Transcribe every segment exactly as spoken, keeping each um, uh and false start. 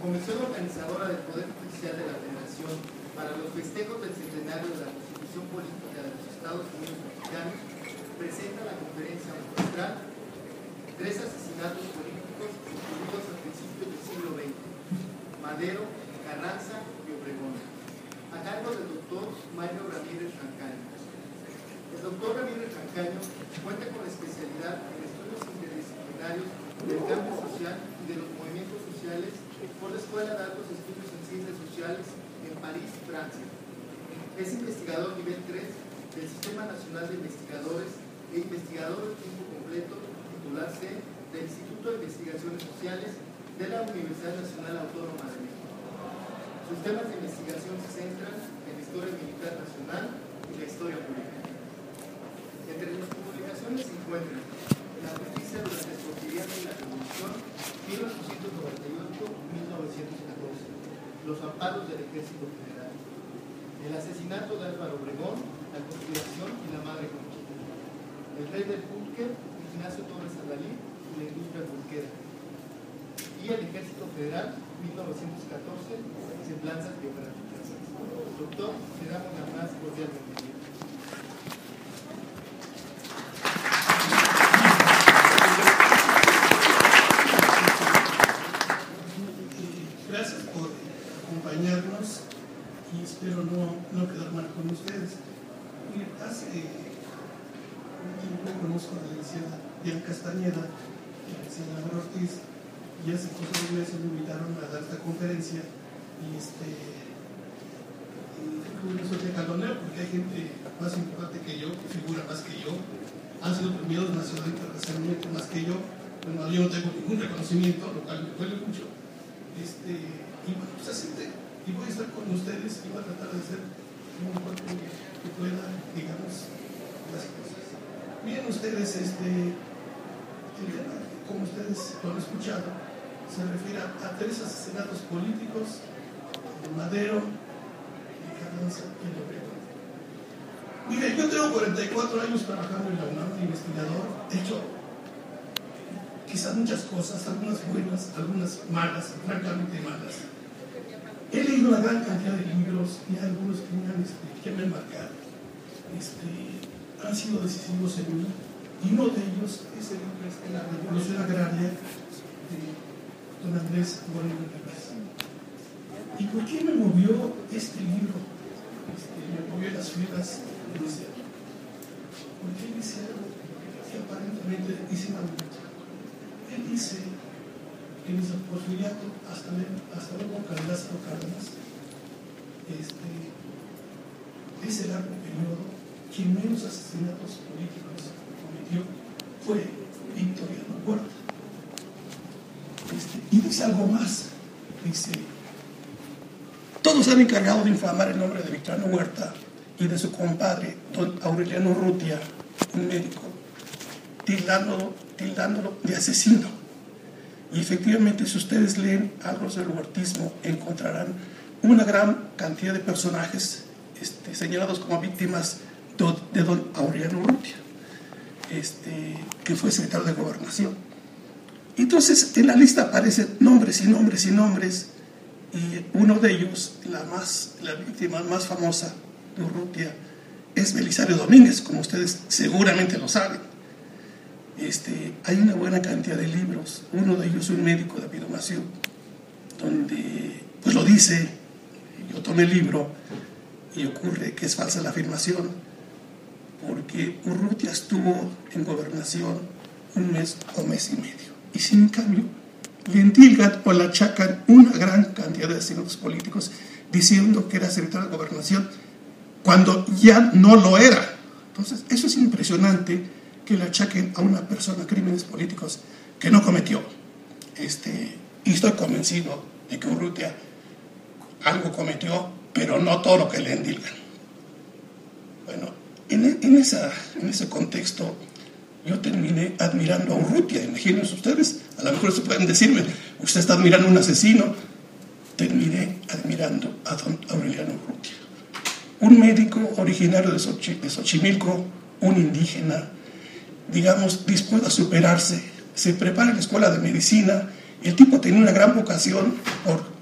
comisión organizadora del Poder Judicial de la Federación para los festejos del centenario de la Constitución Política de los Estados Unidos Mexicanos presenta la conferencia magistral Tres asesinatos políticos ocurridos a principios del siglo veinte, Madero, Carranza y Obregón, a cargo del doctor Mario Ramírez Rancaño. El doctor Ramírez Rancaño cuenta con la especialidad en estudios interdisciplinarios del cambio social y de los movimientos sociales por la Escuela de Altos Estudios en Ciencias Sociales en París, Francia. Es investigador nivel tres del Sistema Nacional de Investigadores e investigador de tiempo completo, titular C del Instituto de Investigaciones Sociales de la Universidad Nacional Autónoma de México. Sus temas de investigación se centran en la historia militar nacional y la historia política. Entre sus publicaciones se encuentran La justicia durante el cotidiano y la revolución, mil ochocientos noventa y ocho a mil novecientos catorce, Los amparos del Ejército Federal, El asesinato de Álvaro Obregón, La conspiración y la madre Conchita, El rey del pulque, Ignacio Torres Adalí y la industria pulquera, y El Ejército Federal, mil novecientos catorce, Semblanzas biográficas. Doctor, le damos la más cordial bienvenida. Gracias por acompañarnos y espero no, no quedar mal con ustedes. Mire, hace un tiempo conozco a la licenciada Diana Castañeda y a la licenciada Laura Ortiz, y hace cosas de meses me invitaron a dar esta conferencia y este y eso de jaloneo porque hay gente más importante que yo, que figura más que yo, han sido premiados nacional e internacionalmente más que yo. Bueno, yo no tengo ningún reconocimiento, lo cual me duele mucho. Este, y bueno, pues así te, y voy a estar con ustedes y voy a tratar de ser un cuerpo que, que pueda, digamos, las cosas. Miren ustedes, este, el tema, como ustedes lo han escuchado, se refiere a, a tres asesinatos políticos de Madero, de Carranza y de Obregón. Mire, yo tengo cuarenta y cuatro años trabajando en la UNAM de investigador, he hecho quizás muchas cosas, algunas buenas, algunas malas, francamente malas. He leído una gran cantidad de libros y algunos que me han, este, que me han marcado. Este, han sido decisivos en mí, y uno de ellos es el libro de La Revolución Agraria de don Andrés Bolívar López. ¿Y por qué me movió este libro? Este, me movió las fibras iniciales. Porque él dice algo que aparentemente dice una mucha. Él dice que desde el Porfiriato hasta, hasta luego Caldastro Cárdenas, este, es el largo periodo quien menos asesinatos políticos cometió fue Victoriano Huerta. Este, y dice algo más, dice, todos se han encargado de infamar el nombre de Victoriano Huerta y de su compadre, don Aureliano Urrutia, un médico, tildándolo, tildándolo de asesino. Y efectivamente, si ustedes leen algo del huertismo, encontrarán una gran cantidad de personajes este, señalados como víctimas de don Aureliano Urrutia, este, que fue secretario de Gobernación. Entonces, en la lista aparecen nombres y nombres y nombres, y uno de ellos, la, más, la víctima más famosa de Urrutia, es Belisario Domínguez, como ustedes seguramente lo saben. Este, hay una buena cantidad de libros, uno de ellos un médico de David donde pues lo dice. Yo tomé el libro y ocurre que es falsa la afirmación, porque Urrutia estuvo en Gobernación un mes o mes y medio, y sin cambio le endilgan o le achacan una gran cantidad de asesinatos políticos diciendo que era secretario de Gobernación cuando ya no lo era. Entonces eso es impresionante, que le achaquen a una persona crímenes políticos que no cometió. Este, y estoy convencido de que Urrutia algo cometió, pero no todo lo que le endilgan. Bueno, en, en, esa, en ese contexto yo terminé admirando a Urrutia. Imagínense ustedes, a lo mejor se pueden decirme, usted está admirando a un asesino. Terminé admirando a don Aureliano Urrutia, un médico originario de, Xochi, de Xochimilco, un indígena, digamos, dispuesto a superarse. Se prepara en la escuela de medicina. El tipo tenía una gran vocación por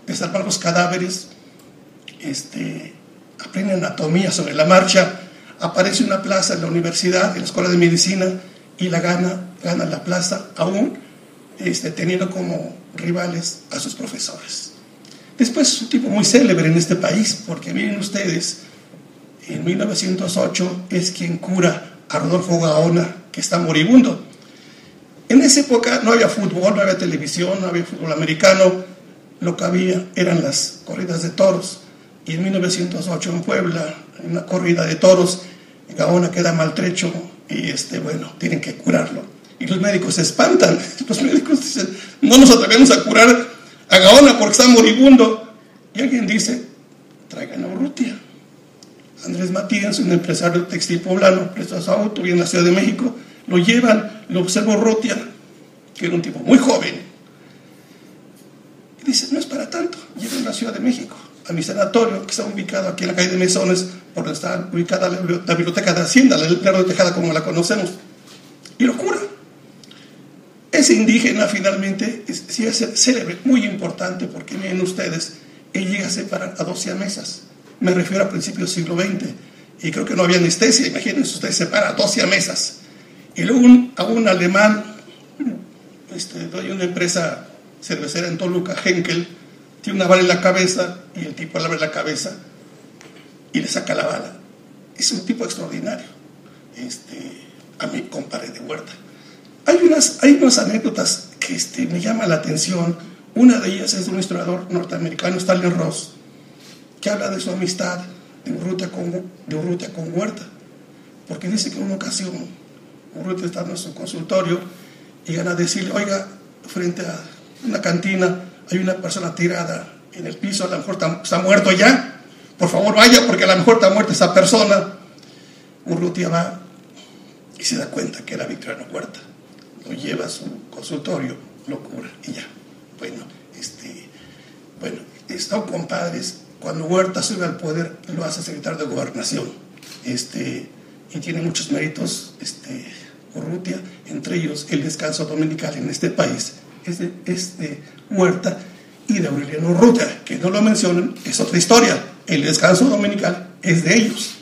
de salvar los cadáveres, este, aprende anatomía sobre la marcha, aparece una plaza en la universidad, en la escuela de medicina, y la gana, gana la plaza, aún este, teniendo como rivales a sus profesores. Después es un tipo muy célebre en este país, porque miren ustedes, en mil novecientos ocho es quien cura a Rodolfo Gaona, que está moribundo. En esa época no había fútbol, no había televisión, no había fútbol americano, lo que había eran las corridas de toros. Y en mil novecientos ocho en Puebla, en una corrida de toros, Gaona queda maltrecho y este, bueno, tienen que curarlo. Y los médicos se espantan, los médicos dicen, no nos atrevemos a curar a Gaona porque está moribundo. Y alguien dice, traigan a Urrutia. Andrés Matías, un empresario textil poblano, prestó su auto, viene a la Ciudad de México, lo llevan, lo observa Urrutia, que era un tipo muy joven, y dice, no es para tanto, llevan a la Ciudad de México, a mi sanatorio, que está ubicado aquí en la calle de Mesones, por donde está ubicada la, la biblioteca de Hacienda, la Lerdo de Tejada como la conocemos, y lo cura. Ese indígena finalmente es, sí es célebre, muy importante, porque miren ustedes, él llega a separar a doce mesas. Me refiero a principios del siglo veinte, y creo que no había anestesia, imagínense ustedes, separa a doce mesas. Y luego un, a un alemán, este, doy una empresa cervecera en Toluca, Henkel, tiene una bala en la cabeza, y el tipo le abre la cabeza y le saca la bala. Es un tipo extraordinario, este, a mi compadre de Huerta. Hay unas, hay unas anécdotas que este, me llaman la atención. Una de ellas es de un historiador norteamericano, Stanley Ross, que habla de su amistad de Urrutia con, de Urrutia con Huerta, porque dice que en una ocasión Urrutia estaba en su consultorio y gana a decirle, oiga, frente a una cantina hay una persona tirada en el piso, a lo mejor está, está muerto ya, por favor vaya porque a lo mejor está muerta esa persona. Urrutia va y se da cuenta que era Victoriano Huerta, lo lleva a su consultorio, lo cura y ya. Bueno, este, bueno, están compadres. Cuando Huerta sube al poder, lo hace secretario de Gobernación, este, y tiene muchos méritos, este, Urrutia, entre ellos el descanso dominical en este país es de, es de Huerta y de Aureliano Urrutia, que no lo mencionan, es otra historia. El descanso dominical es de ellos.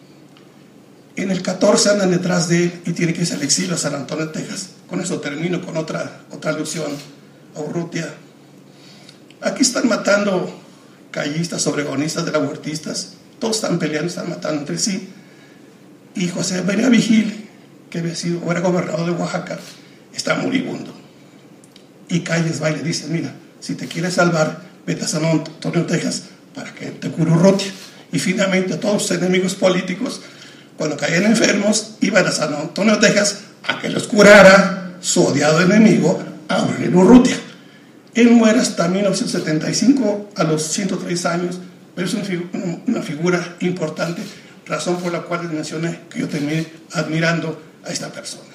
En el catorce andan detrás de él y tiene que irse al exilio a San Antonio, Texas. Con eso termino con otra, otra alusión a Urrutia. Aquí están matando callistas, obregonistas, de la huertistas, todos están peleando, están matando entre sí. Y José María Vigil, que había sido, o era gobernador de Oaxaca, está moribundo. Y Calles va y le dice, mira, si te quieres salvar, vete a San Antonio, Texas, para que te cure Urrutia. Y finalmente todos sus enemigos políticos, cuando caían enfermos, iban a San Antonio, Texas, a que los curara su odiado enemigo, Aureliano Urrutia. Él muere hasta mil novecientos setenta y cinco, a los ciento tres años, pero es una, figu una figura importante, razón por la cual les mencioné que yo terminé admirando a esta persona.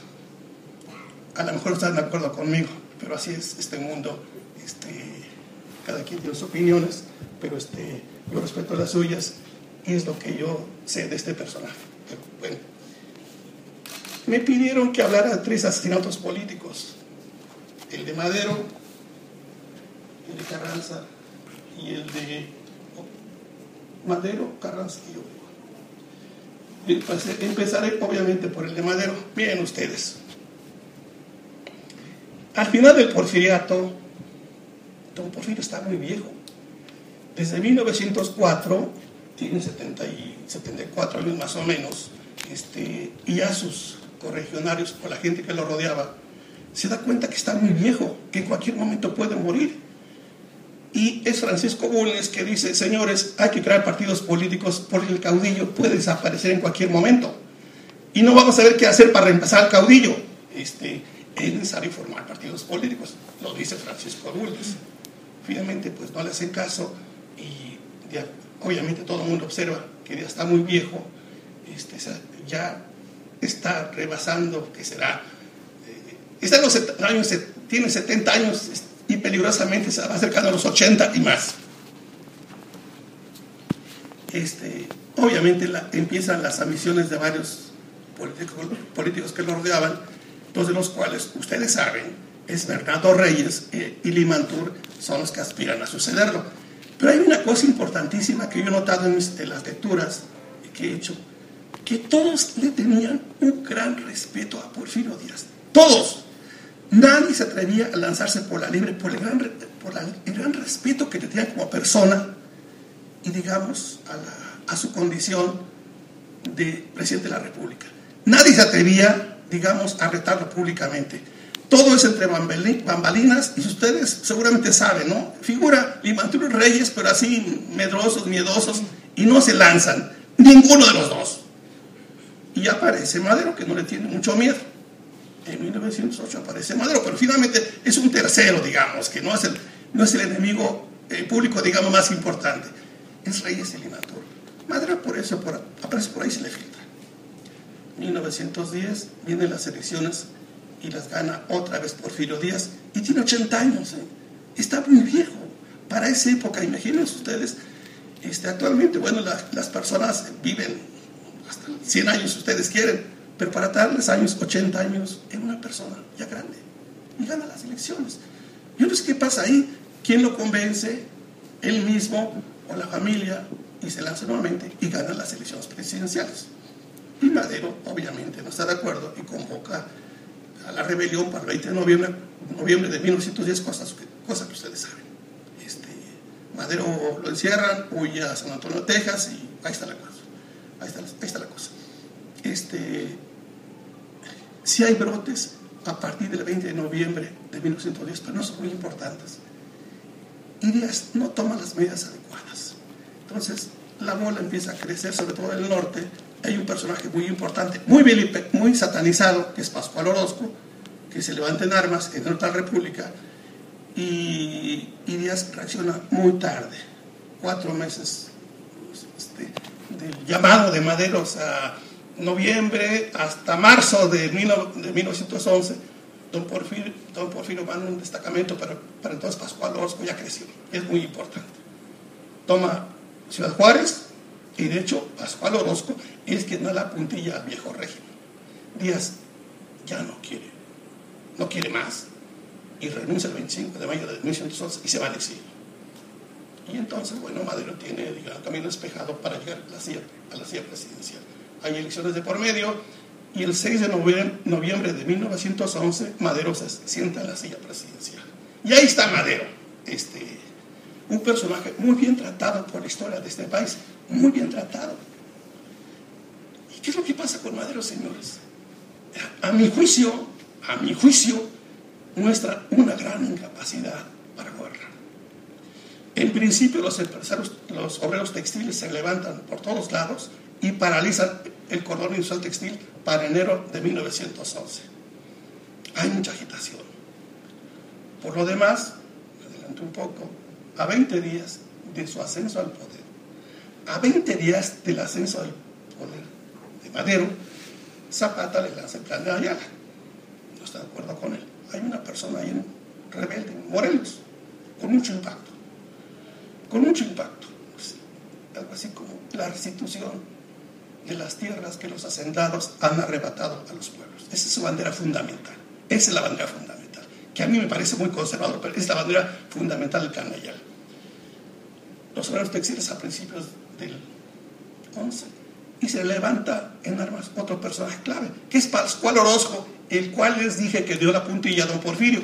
A lo mejor están de acuerdo conmigo, pero así es este mundo, este, cada quien tiene sus opiniones, pero este, yo respeto las suyas y es lo que yo sé de este personaje. Pero, bueno, me pidieron que hablara de tres asesinatos políticos, el de Madero, el de Carranza y el de Madero, Carranza y yo. Empezaré obviamente por el de Madero. Miren ustedes, al final del porfiriato, don Porfirio está muy viejo. Desde mil novecientos cuatro, tiene setenta y cuatro años más o menos, este, y ya sus correligionarios o la gente que lo rodeaba se da cuenta que está muy viejo, que en cualquier momento puede morir. Y es Francisco Bulnes que dice, señores, hay que crear partidos políticos porque el caudillo puede desaparecer en cualquier momento. Y no vamos a ver qué hacer para reemplazar al caudillo. Este, es necesario formar partidos políticos, lo dice Francisco Bulnes. Finalmente, pues no le hacen caso y ya, obviamente todo el mundo observa que ya está muy viejo, este, ya está rebasando, que será, eh, está en los años, tiene setenta años, y peligrosamente se va acercando a los ochenta y más. Este, obviamente la, empiezan las ambiciones de varios políticos, políticos que lo rodeaban, dos de los cuales ustedes saben, es Bernardo Reyes eh, y Limantur, son los que aspiran a sucederlo. Pero hay una cosa importantísima que yo he notado en, mis, en las lecturas que he hecho, que todos le tenían un gran respeto a Porfirio Díaz. Todos. Nadie se atrevía a lanzarse por la libre, por el gran, por la, el gran respeto que le tenían como persona y, digamos, a, la, a su condición de presidente de la República. Nadie se atrevía, digamos, a retarlo públicamente. Todo es entre bambalinas, y ustedes seguramente saben, ¿no? Figura Limantura y Reyes, pero así medrosos, miedosos, y no se lanzan. Ninguno de los dos. Y aparece Madero, que no le tiene mucho miedo. En mil novecientos ocho aparece Madero, pero finalmente es un tercero, digamos, que no es el, no es el enemigo eh, público, digamos, más importante. Es Reyes y Limantura. Madero por eso por, aparece por ahí, se le filtra. mil novecientos diez vienen las elecciones y las gana otra vez Porfirio Díaz, y tiene ochenta años, ¿eh? Está muy viejo para esa época. Imagínense ustedes, este, actualmente, bueno, la, las personas viven hasta cien años si ustedes quieren, pero para darles años, ochenta años, es una persona ya grande y gana las elecciones. Yo no sé qué pasa ahí, quién lo convence, él mismo o la familia, y se lanza nuevamente y gana las elecciones presidenciales. Y Madero obviamente no está de acuerdo y convoca a la rebelión para el veinte de noviembre, noviembre de mil novecientos diez, cosas que, cosas que ustedes saben. Este, Madero lo encierran, huye a San Antonio, Texas, y ahí está la cosa. Ahí está, ahí está la cosa. Este, si hay brotes a partir del veinte de noviembre de mil novecientos diez, pero no son muy importantes. Y Díaz no toma las medidas adecuadas. Entonces, la bola empieza a crecer, sobre todo en el norte. Hay un personaje muy importante, muy, muy satanizado, que es Pascual Orozco, que se levanta en armas en otra república, y, y Díaz reacciona muy tarde, cuatro meses este, del llamado de Madero, o sea, noviembre hasta marzo de, mil, de mil novecientos once, don Porfirio, don Porfirio manda un destacamento, pero para entonces Pascual Orozco ya creció, es muy importante. Toma Ciudad Juárez, y de hecho Pascual Orozco es quien da la puntilla al viejo régimen. Díaz ya no quiere, no quiere más, y renuncia el veinticinco de mayo de mil novecientos once y se va al exilio. Y entonces, bueno, Madero tiene, digamos, camino despejado para llegar a la silla, a la silla presidencial. Hay elecciones de por medio, y el seis de noviembre de mil novecientos once Madero se sienta en la silla presidencial. Y ahí está Madero, este, un personaje muy bien tratado por la historia de este país, muy bien tratado. ¿Y qué es lo que pasa con Madero, señores? A mi juicio, a mi juicio, muestra una gran incapacidad para gobernar. En principio, los empresarios, los obreros textiles se levantan por todos lados y paralizan el cordón industrial textil para enero de mil novecientos once. Hay mucha agitación. Por lo demás, me adelanto un poco, a veinte días de su ascenso al poder, a veinte días del ascenso al poder de Madero, Zapata le lanza el plan de Ayala. No está de acuerdo con él. Hay una persona ahí en rebelde, en Morelos, con mucho impacto. Con mucho impacto. Pues, algo así como la restitución de las tierras que los hacendados han arrebatado a los pueblos. Esa es su bandera fundamental. Esa es la bandera fundamental, que a mí me parece muy conservador, pero es la bandera fundamental del plan de Ayala. Los obreros textiles a principios del once, y se levanta en armas otro personaje clave, que es Pascual Orozco, el cual les dije que dio la puntilla a don Porfirio.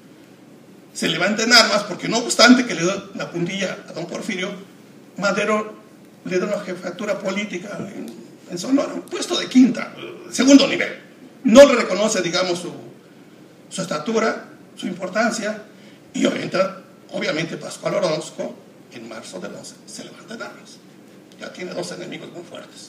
Se levanta en armas porque, no obstante que le dio la puntilla a don Porfirio, Madero le da una jefatura política en, en Sonora, un puesto de quinta, segundo nivel. No le reconoce, digamos, su, su estatura, su importancia, y obviamente, obviamente Pascual Orozco en marzo del once se levanta en armas. Ya tiene dos enemigos muy fuertes.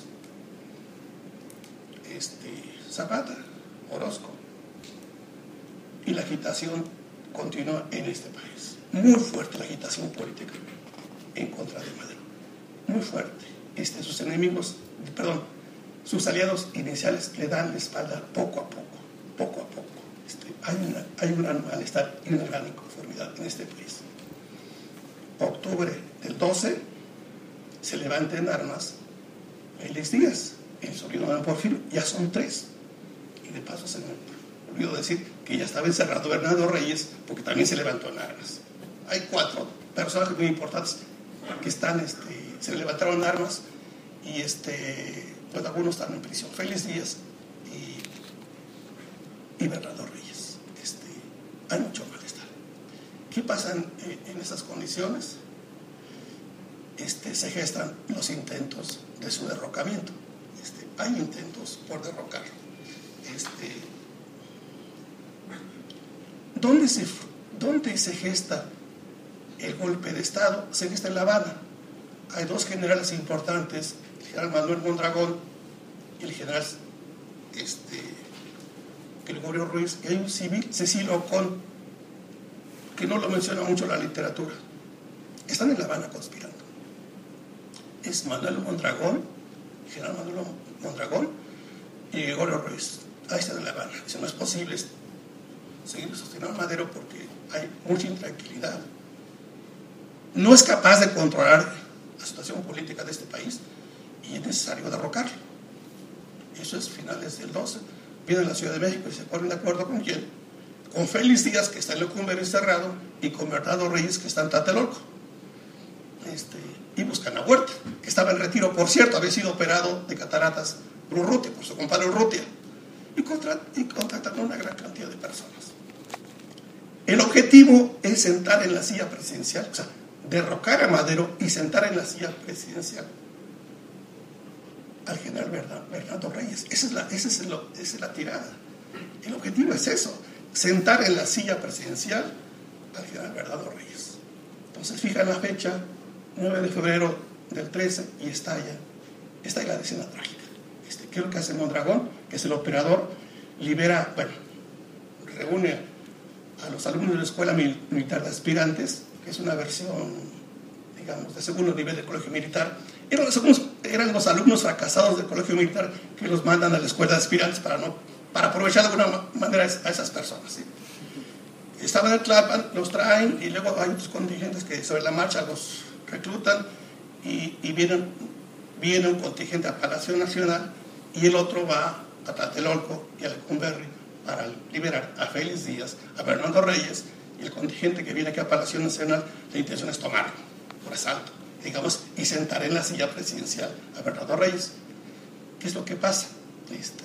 Este, Zapata, Orozco. Y la agitación continúa en este país. Muy fuerte la agitación política en contra de Madero. Muy fuerte. Este, sus enemigos, perdón, sus aliados iniciales le dan la espalda poco a poco, poco a poco. Este, hay, una, hay un gran malestar y una gran inconformidad en este país. Octubre del doce se levanta en armas Félix Díaz, el sobrino de Porfirio. Ya son tres. Y de paso se me olvidó decir que ya estaba encerrado Bernardo Reyes, porque también se levantó en armas. Hay cuatro personajes muy importantes que están, este, se levantaron armas y este, pues algunos están en prisión. Félix Díaz y, y Bernardo Reyes. Este, hay mucho malestar. ¿Qué pasa en, en esas condiciones? Este, se gestan los intentos de su derrocamiento. Este, hay intentos por derrocarlo. Este, ¿dónde, se, ¿Dónde se gesta el golpe de Estado? Se gesta en La Habana. Hay dos generales importantes, el general Manuel Mondragón y el general este, Gregorio Ruiz, y hay un civil, Cecilio Ocón, que no lo menciona mucho la literatura. Están en La Habana conspirando. Es Manuel Mondragón, el general Manuel Mondragón y Gregorio Ruiz. Ahí están en La Habana. Eso no es posible seguir sosteniendo a Madero porque hay mucha intranquilidad. No es capaz de controlar la situación política de este país y es necesario derrocarlo. Eso es finales del doce. Vienen a la Ciudad de México y se ponen de acuerdo con quién. Con Félix Díaz, que está en Lecumberri encerrado, y con Bernardo Reyes, que está en Tlatelolco. Este, y buscan a Huerta, que estaba en retiro, por cierto, había sido operado de cataratas por Urrutia, por su compadre Urrutia, y, contra, y contactan a una gran cantidad de personas. El objetivo es sentar en la silla presidencial, o sea, derrocar a Madero y sentar en la silla presidencial al general Bernardo Reyes. Esa es la, esa es lo, esa es la tirada. El objetivo es eso, sentar en la silla presidencial al general Bernardo Reyes. Entonces fijan la fecha, nueve de febrero del trece, y estalla, estalla la escena trágica. Este, ¿qué es lo que hace Mondragón? Que es el operador, libera, bueno, reúne a los alumnos de la Escuela Militar de Aspirantes, que es una versión, digamos, de segundo nivel del Colegio Militar. Eran los alumnos, eran los alumnos fracasados del Colegio Militar que los mandan a la Escuela de Aspirantes para, no, para aprovechar de alguna manera a esas personas, ¿sí? Estaban en Tlalpan, los traen y luego hay otros contingentes que sobre la marcha los reclutan y, y vienen, viene un contingente a Palacio Nacional y el otro va a Tlatelolco y a Lecumberri para liberar a Félix Díaz, a Bernardo Reyes, y el contingente que viene aquí a Palacio Nacional, la intención es tomarlo por asalto, digamos, y sentar en la silla presidencial a Bernardo Reyes. ¿Qué es lo que pasa? Este,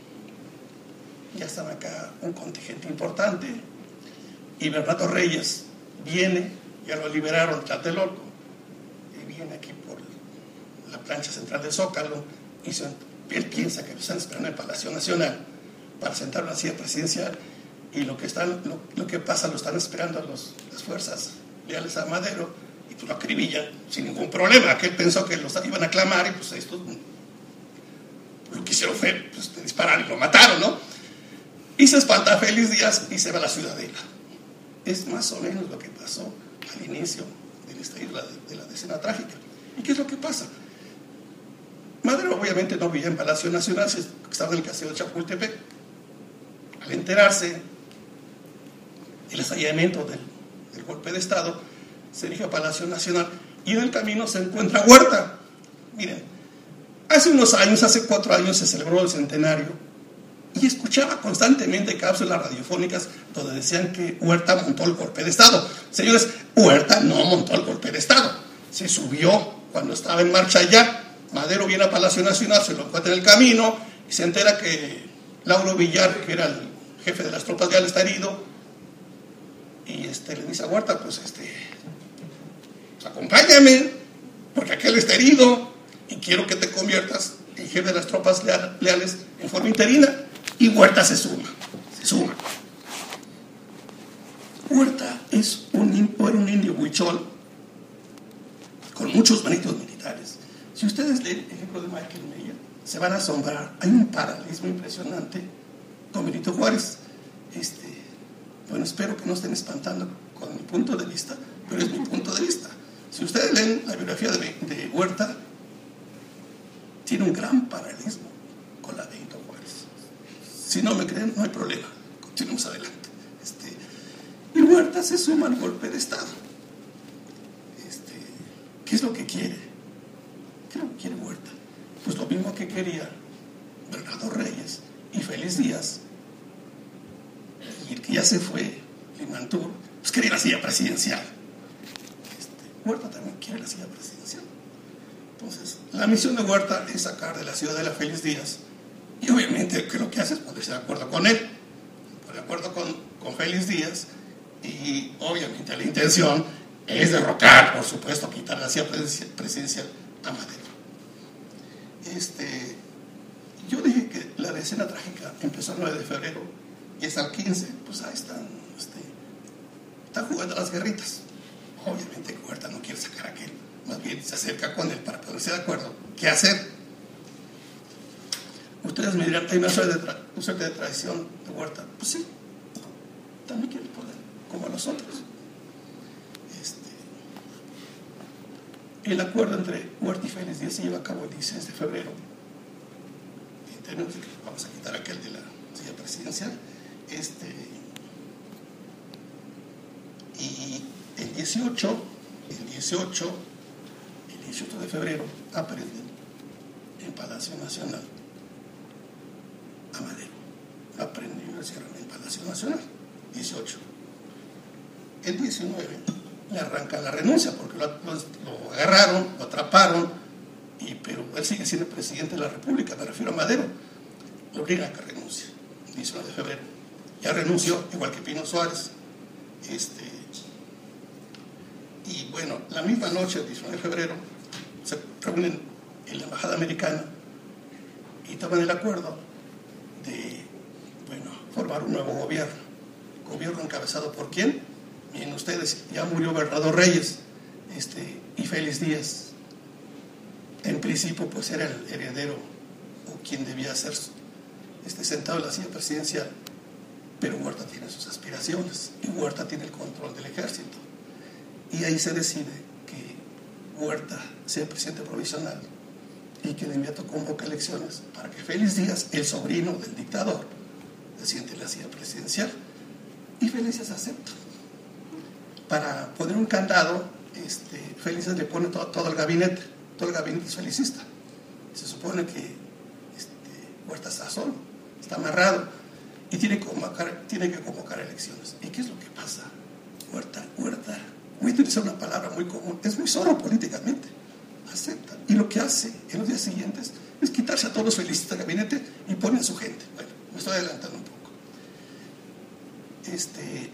ya están acá un contingente importante y Bernardo Reyes viene, ya lo liberaron de Tlatelolco, y viene aquí por la plancha central de Zócalo, y se, él piensa que lo están esperando en el Palacio Nacional para sentar en la silla presidencial, y lo que, están, lo, lo que pasa lo están esperando los, las fuerzas leales a Madero, y pues lo acribillan sin ningún problema. Aquel pensó que los iban a clamar, y pues estos lo que hicieron fue pues, disparar y lo mataron, ¿no? Y se espanta a Félix Díaz y se va a la Ciudadela. Es más o menos lo que pasó al inicio de esta isla de, de la escena trágica. ¿Y qué es lo que pasa? Madero obviamente no vivía en Palacio Nacional, estaba en el castillo de Chapultepec. Al enterarse del estallamiento del, del golpe de Estado, se dirige a Palacio Nacional y en el camino se encuentra Huerta. Miren, hace unos años, hace cuatro años se celebró el centenario y escuchaba constantemente cápsulas radiofónicas donde decían que Huerta montó el golpe de Estado. Señores, Huerta no montó el golpe de Estado, se subió cuando estaba en marcha ya. Madero viene a Palacio Nacional, se lo encuentra en el camino y se entera que Lauro Villar, que era el jefe de las tropas leales, está herido, y este, le dice a Huerta, pues este, pues, acompáñame, porque aquel está herido y quiero que te conviertas en jefe de las tropas leales en forma interina. Y Huerta se suma, se suma. Huerta es un, era un indio huichol con muchos manitos militares. Si ustedes leen el ejemplo de Michael Meyer, se van a asombrar. Hay un paralelismo impresionante con Benito Juárez. Este, bueno, espero que no estén espantando con mi punto de vista, pero es mi punto de vista. Si ustedes leen la biografía de, de Huerta, tiene un gran paralelismo con la de Benito Juárez. Si no me creen, no hay problema. Continuemos adelante. Este, y Huerta se suma al golpe de Estado. Este, ¿qué es lo que quiere? ¿Qué es lo que quiere Huerta? Pues lo mismo que quería Bernardo Reyes y Félix Díaz, y el que ya se fue, Limantur, pues quería la silla presidencial. Este, Huerta también quiere la silla presidencial. Entonces, la misión de Huerta es sacar de la ciudadela a Félix Díaz, y obviamente que lo que hace es ponerse de acuerdo con él, de acuerdo con, con Félix Díaz, y obviamente la intención es derrocar, por supuesto, quitar la silla presidencial a Madero. Este, yo dije que la decena trágica empezó el nueve de febrero y hasta el quince, pues ahí están, este, están jugando las guerritas. Obviamente Huerta no quiere sacar a aquel, más bien se acerca con él para ponerse de acuerdo. ¿Qué hacer? Ustedes me dirán, hay una suerte de, tra una suerte de traición de Huerta. Pues sí, también quiere el poder, como nosotros. Este, el acuerdo entre Huerta y Félix Díaz se lleva a cabo el dieciséis de febrero. En términos de que vamos a quitar aquel de la silla presidencial. Este, y el dieciocho, el dieciocho, el dieciocho de febrero aprenden en Palacio Nacional a Madero. Aprenden y lo cierran en Palacio Nacional. dieciocho. El diecinueve le arranca la renuncia porque lo, lo, lo agarraron, lo atraparon, y, pero él sigue siendo presidente de la República, me refiero a Madero. Lo obligan a que renuncie. diecinueve de febrero. Ya renunció, igual que Pino Suárez. Este, y bueno, la misma noche, el diecinueve de febrero, se reúnen en la Embajada Americana y toman el acuerdo de, bueno, formar un nuevo gobierno. Gobierno encabezado por ¿quién? Miren ustedes, ya murió Bernardo Reyes, este, y Félix Díaz. En principio, pues era el heredero o quien debía ser este, sentado en la silla presidencial, pero Huerta tiene sus aspiraciones y Huerta tiene el control del ejército. Y ahí se decide que Huerta sea presidente provisional y que de inmediato convoca elecciones para que Félix Díaz, el sobrino del dictador, se siente en la silla presidencial. Y Félix Díaz acepta. Para poner un candado, este, Félix Díaz le pone todo, todo el gabinete, todo el gabinete es felicista. Se supone que este, Huerta está solo, está amarrado y tiene que, convocar, tiene que convocar elecciones. ¿Y qué es lo que pasa? Huerta, Huerta, voy a utilizar una palabra muy común, es muy zorro políticamente, acepta. Y lo que hace en los días siguientes es quitarse a todos los felicistas del gabinete y pone a su gente. Bueno, me estoy adelantando un poco. Este,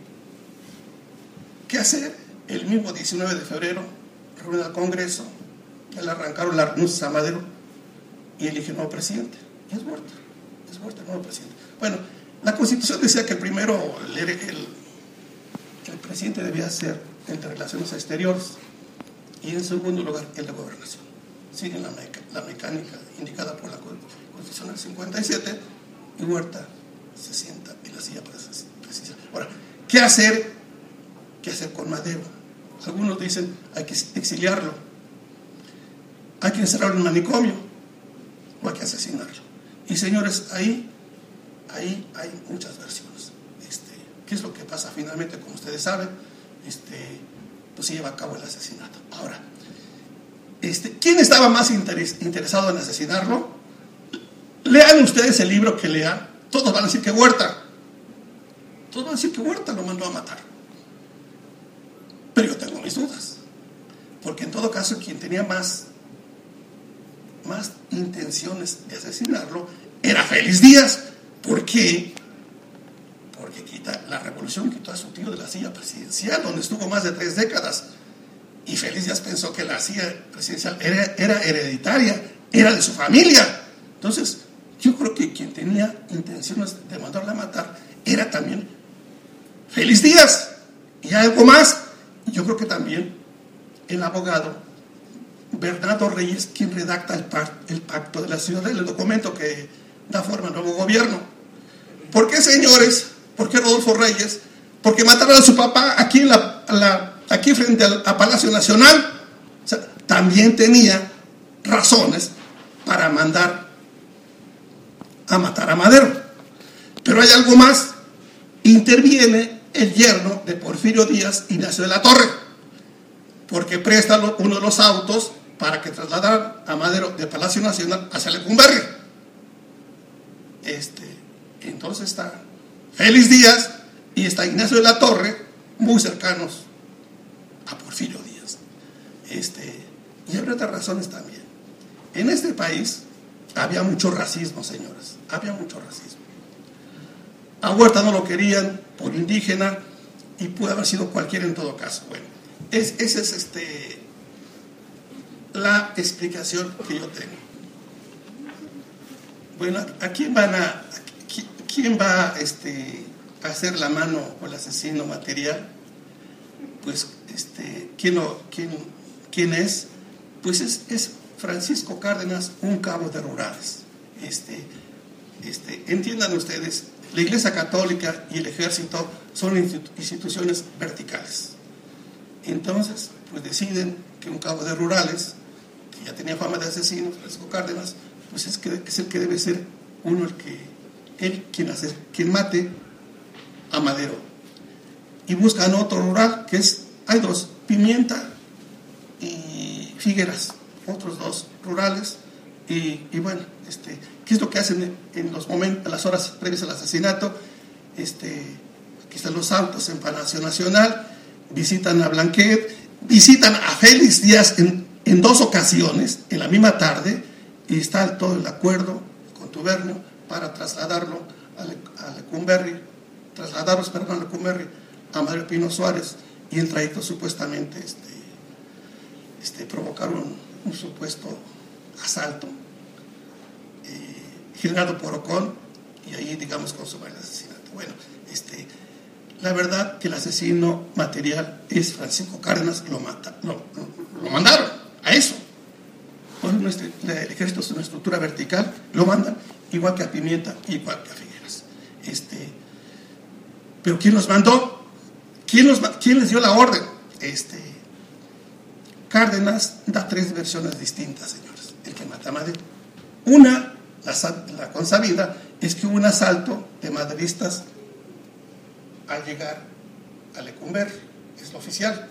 ¿qué hacer? El mismo diecinueve de febrero reúnen al Congreso, ya le arrancaron las renuncias a Madero y eligen nuevo presidente. Y es Huerta, es Huerta el nuevo presidente. Bueno, la Constitución decía que el primero, el, el, el presidente debía ser el de Relaciones Exteriores y en segundo lugar el de Gobernación. Siguen la, meca, la mecánica indicada por la Constitución del cincuenta y siete y Huerta se sienta en la silla presidencial. Ahora, ¿qué hacer? ¿Qué hacer con Madero? Algunos dicen hay que exiliarlo, hay que encerrarlo en un manicomio o hay que asesinarlo. Y señores, ahí, ahí hay muchas versiones. Este, ¿qué es lo que pasa finalmente? Como ustedes saben, este, pues se lleva a cabo el asesinato. Ahora, este, ¿quién estaba más interes, interesado en asesinarlo? Lean ustedes el libro que lean, todos van a decir que Huerta. Todos van a decir que Huerta lo mandó a matar. Pero yo tengo mis dudas. Porque en todo caso, quien tenía más, más intenciones de asesinarlo era Félix Díaz. ¿Por qué? Porque quita, la revolución quitó a su tío de la silla presidencial, donde estuvo más de tres décadas. Y Félix Díaz pensó que la silla presidencial era, era hereditaria, era de su familia. Entonces, yo creo que quien tenía intenciones de mandarla a matar era también Félix Díaz. Y algo más, yo creo que también el abogado Bernardo Reyes, quien redacta el, el pacto de la ciudadela, el documento que da forma al nuevo gobierno. ¿Por qué, señores? ¿Por qué Rodolfo Reyes? Porque mataron a su papá aquí, en la, la, aquí frente al a Palacio Nacional. O sea, también tenía razones para mandar a matar a Madero. Pero hay algo más. Interviene el yerno de Porfirio Díaz, Ignacio de la Torre, porque presta uno de los autos para que trasladaran a Madero de Palacio Nacional hacia Lecumberri. Este, entonces está Félix Díaz y está Ignacio de la Torre, muy cercanos a Porfirio Díaz. Este, y había otras razones también. En este país había mucho racismo, señores, había mucho racismo. A Huerta no lo querían por indígena y puede haber sido cualquiera en todo caso. Bueno, es, esa es este, la explicación que yo tengo. Bueno, ¿a quién van a, a quién va este, a hacer la mano o el asesino material? Pues, este, ¿quién, lo, quién, quién es? Pues es, es Francisco Cárdenas, un cabo de rurales. Este, este, entiendan ustedes, la Iglesia Católica y el Ejército son instituciones verticales. Entonces, pues deciden que un cabo de rurales, que ya tenía fama de asesino, Francisco Cárdenas, pues es, que, es el que debe ser uno el que, él quien, hace, quien mate a Madero. Y buscan otro rural, que es, hay dos, Pimienta y Figueras, otros dos rurales. Y, y bueno, este, ¿qué es lo que hacen en los momentos, en las horas previas al asesinato? Este, aquí están los autos en Palacio Nacional, visitan a Blanquet, visitan a Félix Díaz en, en dos ocasiones, en la misma tarde, y está todo el acuerdo, el contubernio, para trasladarlo a, Le, a Lecumberri, trasladarlos, perdón, a Lecumberri, a Madero Pino Suárez, y el trayecto supuestamente este, este, provocaron un, un supuesto asalto eh, generado por Ocón, y ahí, digamos, consumar el asesinato. Bueno, este, la verdad que el asesino material es Francisco Cárdenas, lo, mata, lo, lo, lo mandaron a eso. Por nuestro, el ejército es una estructura vertical, lo mandan igual que a Pimienta, igual que a Figueras. Este, pero ¿quién los mandó? ¿Quién, los, ¿Quién les dio la orden? Este, Cárdenas da tres versiones distintas, señores, el que mata a Madero. Una, la, la consabida, es que hubo un asalto de maderistas al llegar a Lecumberri, es lo oficial.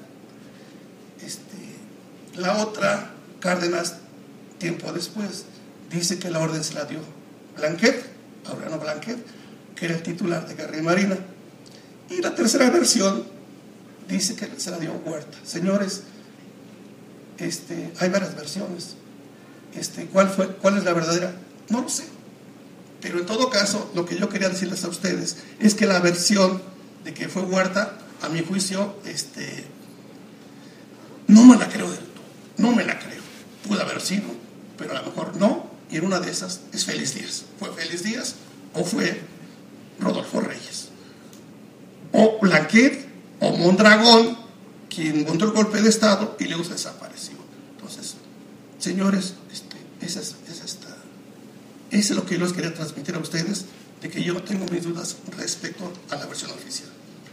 Este, la otra, Cárdenas, tiempo después, dice que la orden se la dio Blanquet, Aureliano Blanquet, que era el titular de Guerra y Marina. Y la tercera versión dice que se la dio Huerta. Señores, este, hay varias versiones. Este, ¿cuál fue, cuál es la verdadera? No lo sé. Pero en todo caso, lo que yo quería decirles a ustedes es que la versión de que fue Huerta, a mi juicio, este, no me la creo del todo. No me la creo. Pudo haber sido, pero a lo mejor no. Y en una de esas es Félix Díaz. ¿Fue Félix Díaz o fue Rodolfo Reyes? O Blanquet o Mondragón, quien montó el golpe de Estado y luego se desapareció. Entonces, señores, este, esa es, esa está, eso es lo que yo les quería transmitir a ustedes, de que yo tengo mis dudas respecto a la versión oficial.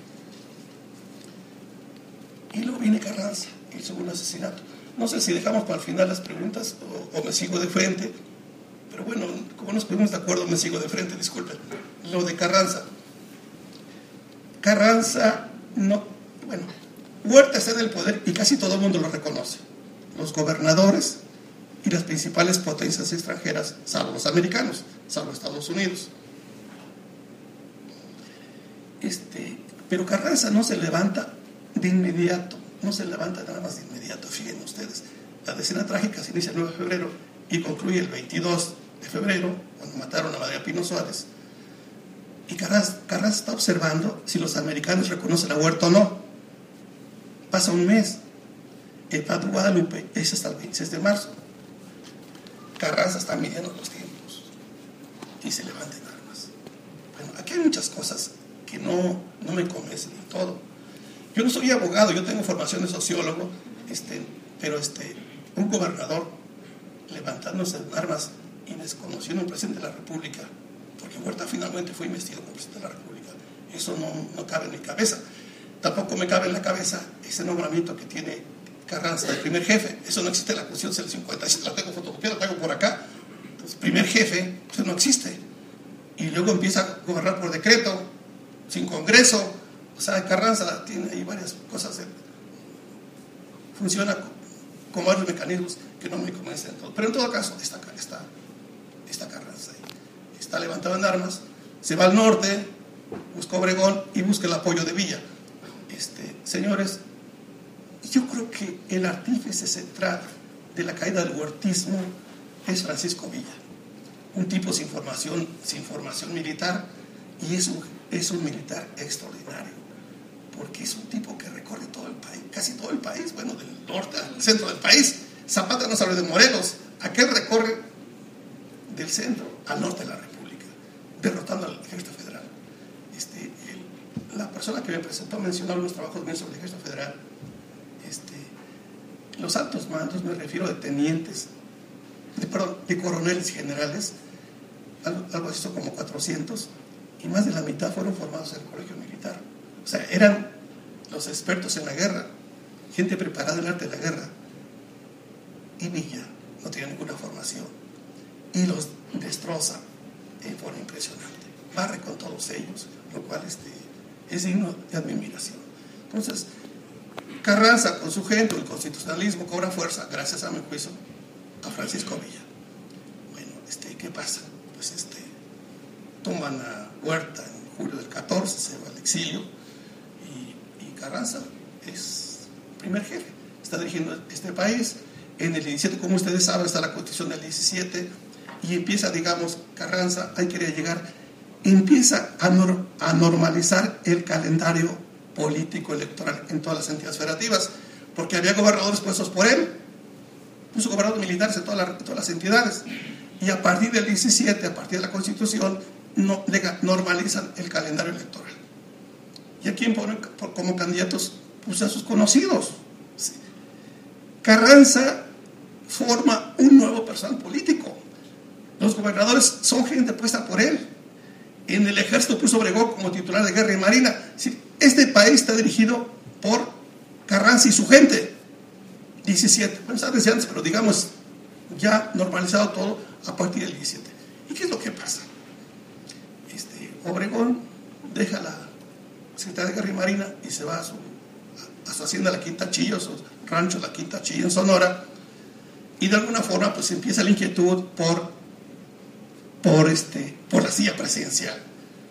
Y luego viene Carranza, el segundo asesinato. No sé si dejamos para el final las preguntas o, o me sigo de frente, pero bueno, como nos ponemos de acuerdo, me sigo de frente, disculpen. Lo de Carranza. Carranza, no, bueno, Huerta está en el poder y casi todo el mundo lo reconoce. Los gobernadores y las principales potencias extranjeras, salvo los americanos, salvo Estados Unidos. Este, pero Carranza no se levanta de inmediato, no se levanta nada más de inmediato. Fíjense ustedes, la decena trágica se inicia el nueve de febrero y concluye el veintidós de febrero, cuando mataron a Madero Pino Suárez. Y Carranza, Carranza está observando si los americanos reconocen a Huerta o no. Pasa un mes. El Paz de Guadalupe es hasta el veintiséis de marzo. Carranza está midiendo los tiempos y se levanta en armas. Bueno, aquí hay muchas cosas que no, no me convencen del todo. Yo no soy abogado, yo tengo formación de sociólogo, este, pero este, un gobernador levantándose en armas y desconociendo a un presidente de la República, porque Huerta finalmente fue investido como presidente de la República, eso no, no cabe en mi cabeza. Tampoco me cabe en la cabeza ese nombramiento que tiene Carranza, el primer jefe. Eso no existe en la Constitución del cincuenta y seis, la tengo fotocopiada, la tengo por acá. Entonces, primer jefe, eso no existe. Y luego empieza a gobernar por decreto, sin Congreso. O sea, Carranza tiene ahí varias cosas. De, funciona con varios mecanismos que no me convencen todo. Pero en todo caso, está, está, está Carranza ahí. Está levantado en armas, se va al norte, busca Obregón y busca el apoyo de Villa. Este, señores, Y yo creo que el artífice central de la caída del huertismo es Francisco Villa, un tipo sin formación, sin formación militar, y es un, es un militar extraordinario, porque es un tipo que recorre todo el país, casi todo el país, bueno, del norte al centro del país. Zapata nos habla de Morelos, aquel recorre del centro al norte de la República, derrotando al ejército federal. Este, el, la persona que me presentó mencionó unos trabajos míos sobre el ejército federal. Este, los altos mandos, me refiero de tenientes, de, perdón, de coroneles generales, algo, algo así como cuatrocientos, y más de la mitad fueron formados en el colegio militar. O sea, eran los expertos en la guerra, gente preparada en el arte de la guerra. Y Villa no tenía ninguna formación y los destroza de forma impresionante, barre con todos ellos, lo cual este, es digno de admiración. Entonces, Carranza con su gente, el constitucionalismo cobra fuerza, gracias a mi juicio, a Francisco Villa. Bueno, este, ¿qué pasa? Pues este, toman a Huerta en julio del catorce, se va al exilio, y, y Carranza es primer jefe, está dirigiendo este país. En el diecisiete, como ustedes saben, está la Constitución del diecisiete, y empieza, digamos, Carranza, ahí quería llegar, empieza a, nor, a normalizar el calendario político electoral en todas las entidades federativas, porque había gobernadores puestos por él, puso gobernadores militares en, toda la, en todas las entidades, y a partir del diecisiete, a partir de la Constitución, no, normalizan el calendario electoral. ¿Y a quién ponen como candidatos? Pues a sus conocidos. Sí. Carranza forma un nuevo personal político. Los gobernadores son gente puesta por él. En el ejército puso Obregón como titular de guerra y marina. Este país está dirigido por Carranza y su gente. diecisiete, bueno, está desde antes, pero digamos ya normalizado todo a partir del diecisiete. ¿Y qué es lo que pasa? Este, Obregón deja la Secretaría de Guerra y Marina y se va a su, a su hacienda La Quinta Chillo, su rancho La Quinta Chillo en Sonora, y de alguna forma pues empieza la inquietud por, por, este, por la silla presidencial.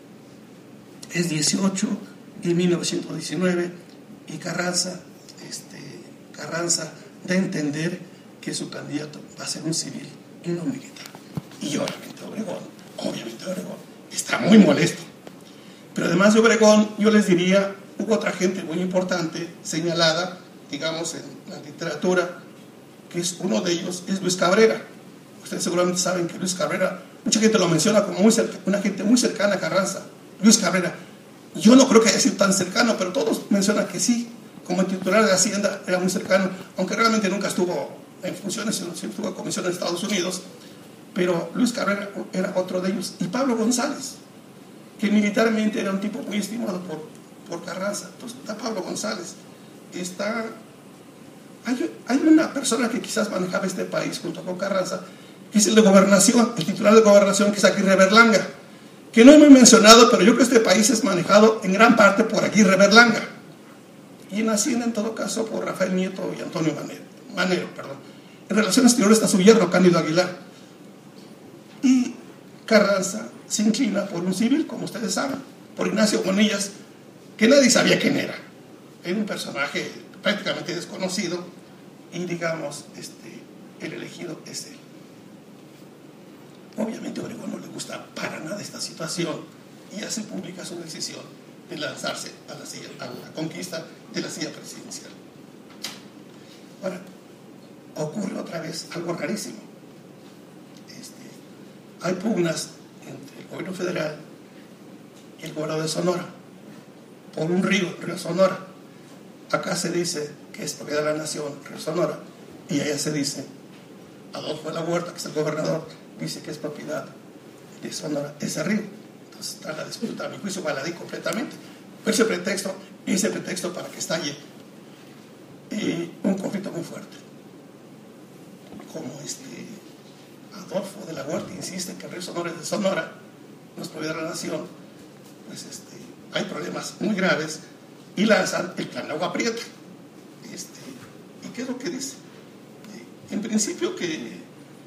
Es dieciocho y mil novecientos diecinueve, y Carranza, este, Carranza da a entender que su candidato va a ser un civil y no militar. Y obviamente Obregón, obviamente Obregón está muy molesto. Pero además de Obregón, yo les diría, hubo otra gente muy importante señalada, digamos, en la literatura, que es uno de ellos, es Luis Cabrera. Ustedes seguramente saben que Luis Cabrera, mucha gente lo menciona como muy cerca, una gente muy cercana a Carranza. Luis Cabrera, yo no creo que haya sido tan cercano, pero todos mencionan que sí, como el titular de Hacienda era muy cercano, aunque realmente nunca estuvo en funciones, sino siempre estuvo en comisión en Estados Unidos. Pero Luis Cabrera era otro de ellos. Y Pablo González, que militarmente era un tipo muy estimado por, por Carranza. Entonces está Pablo González, está... Hay, hay una persona que quizás manejaba este país junto con Carranza, que es el de Gobernación, el titular de Gobernación, que es Aguirre Berlanga, que no es muy mencionado, pero yo creo que este país es manejado en gran parte por Aguirre Berlanga, y en Hacienda en todo caso por Rafael Nieto y Antonio Manero, Manero perdón. En Relaciones Exteriores está su yerno, Cándido Aguilar, y Carranza se inclina por un civil, como ustedes saben, por Ignacio Bonillas, que nadie sabía quién era. Era un personaje prácticamente desconocido, y digamos, este, el elegido es él. Obviamente a Obregón no le gusta para nada esta situación y hace pública su decisión de lanzarse a la, silla, a la conquista de la silla presidencial. Ahora, ocurre otra vez algo rarísimo. Este, hay pugnas entre el gobierno federal y el gobernador de Sonora por un río, el río Sonora. Acá se dice que es propiedad de la nación, río Sonora, y allá se dice, Adolfo de la Huerta, que es el gobernador, dice que es propiedad de Sonora ese río. Entonces está la disputa, a mi juicio baladí completamente. Pero ese pretexto, ese pretexto para que estalle eh, un conflicto muy fuerte. Como este Adolfo de la Huerta insiste que el río Sonora es de Sonora, no es propiedad de la nación, pues este, hay problemas muy graves, y lanzan el plan Agua Prieta. Este, ¿Y qué es lo que dice? Eh, en principio que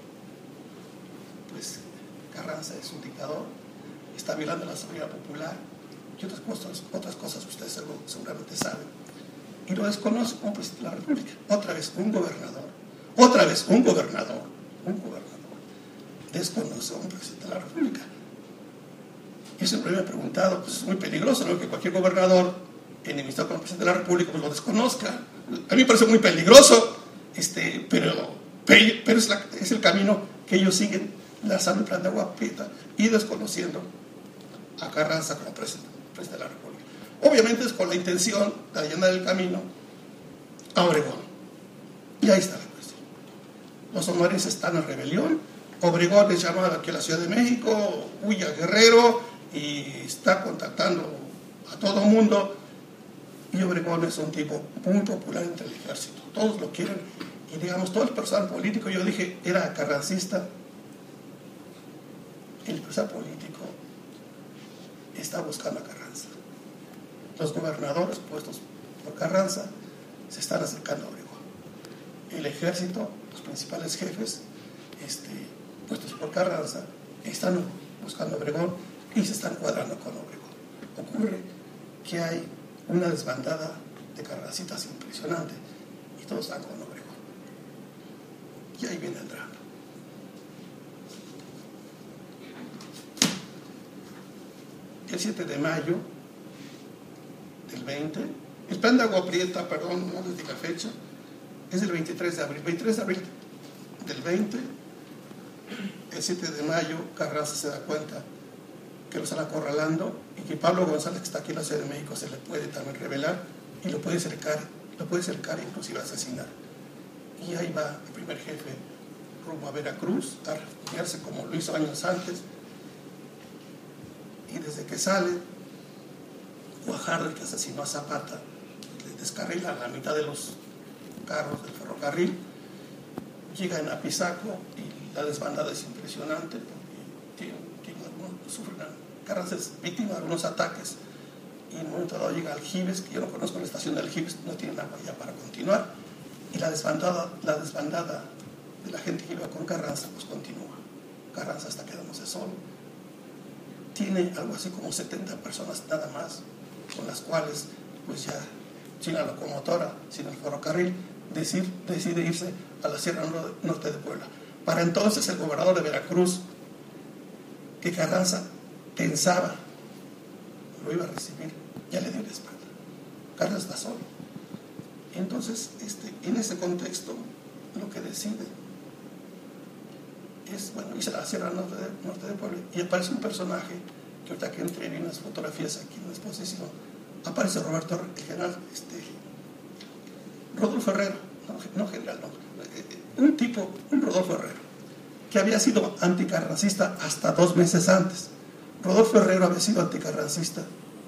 pues Carranza es un dictador, está violando la soberanía popular y otras cosas, otras cosas ustedes seguramente saben. y lo desconoce como presidente de la República. Otra vez un gobernador, otra vez un gobernador, un gobernador desconoce a un presidente de la República. Yo siempre me he preguntado, pues es muy peligroso, ¿no?, que cualquier gobernador enemistado con el presidente de la República pues lo desconozca. A mí me parece muy peligroso, este, pero, pero es, la, es el camino que ellos siguen, lanzando el plan de Agua Prieta y desconociendo a Carranza como presidente, presidente de la República. Obviamente es con la intención de allanar el camino a Obregón. Y ahí está la cuestión. Los sonorenses están en rebelión. Obregón es llamado aquí a la Ciudad de México, huye a Guerrero y está contactando a todo el mundo. Y Obregón es un tipo muy popular entre el ejército. Todos lo quieren. Y digamos, todo el personal político, yo dije, era carrancista. El personal político está buscando a Carranza. Los gobernadores puestos por Carranza se están acercando a Obregón. El ejército, los principales jefes este, puestos por Carranza, están buscando a Obregón y se están cuadrando con Obregón. Ocurre que hay una desbandada de carrancitas impresionante y todos están con Obregón. Y ahí viene el drama. El siete de mayo del veinte, el plan de Agua Prieta, perdón, no les di la fecha, es del veintitrés de abril. veintitrés de abril del veinte, el siete de mayo, Carranza se da cuenta que lo están acorralando y que Pablo González, que está aquí en la Ciudad de México, se le puede también revelar y lo puede cercar, lo puede cercar e inclusive asesinar. Y ahí va el primer jefe rumbo a Veracruz a refugiarse como lo hizo años antes. Y desde que sale, Guajardo, el que asesinó a Zapata, le descarrila la mitad de los carros del ferrocarril, llegan a Pisaco y la desbandada es impresionante porque tiene, tiene algunos, sufren, Carranza es víctima de algunos ataques y en un momento dado llega Aljibes, que yo no conozco la estación de Aljibes, no tienen agua ya para continuar, y la desbandada, la desbandada de la gente que iba con Carranza pues continúa. Carranza está quedándose solo. Tiene algo así como setenta personas nada más, con las cuales pues ya sin la locomotora, sin el ferrocarril, decir, decide irse a la Sierra Norte de Puebla. Para entonces el gobernador de Veracruz, que Carranza pensaba lo iba a recibir, ya le dio la espalda. Carranza está solo. Entonces, este, en ese contexto, lo que decide es, bueno, irse a la Sierra Norte de, Norte de Puebla y aparece un personaje que ahorita que entré en unas fotografías aquí en la exposición, aparece Roberto, el general, este, Rodolfo Herrero, no, no general, no, un tipo, un Rodolfo Herrero, que había sido anticarrancista hasta dos meses antes. Rodolfo Herrero había sido anticarrancista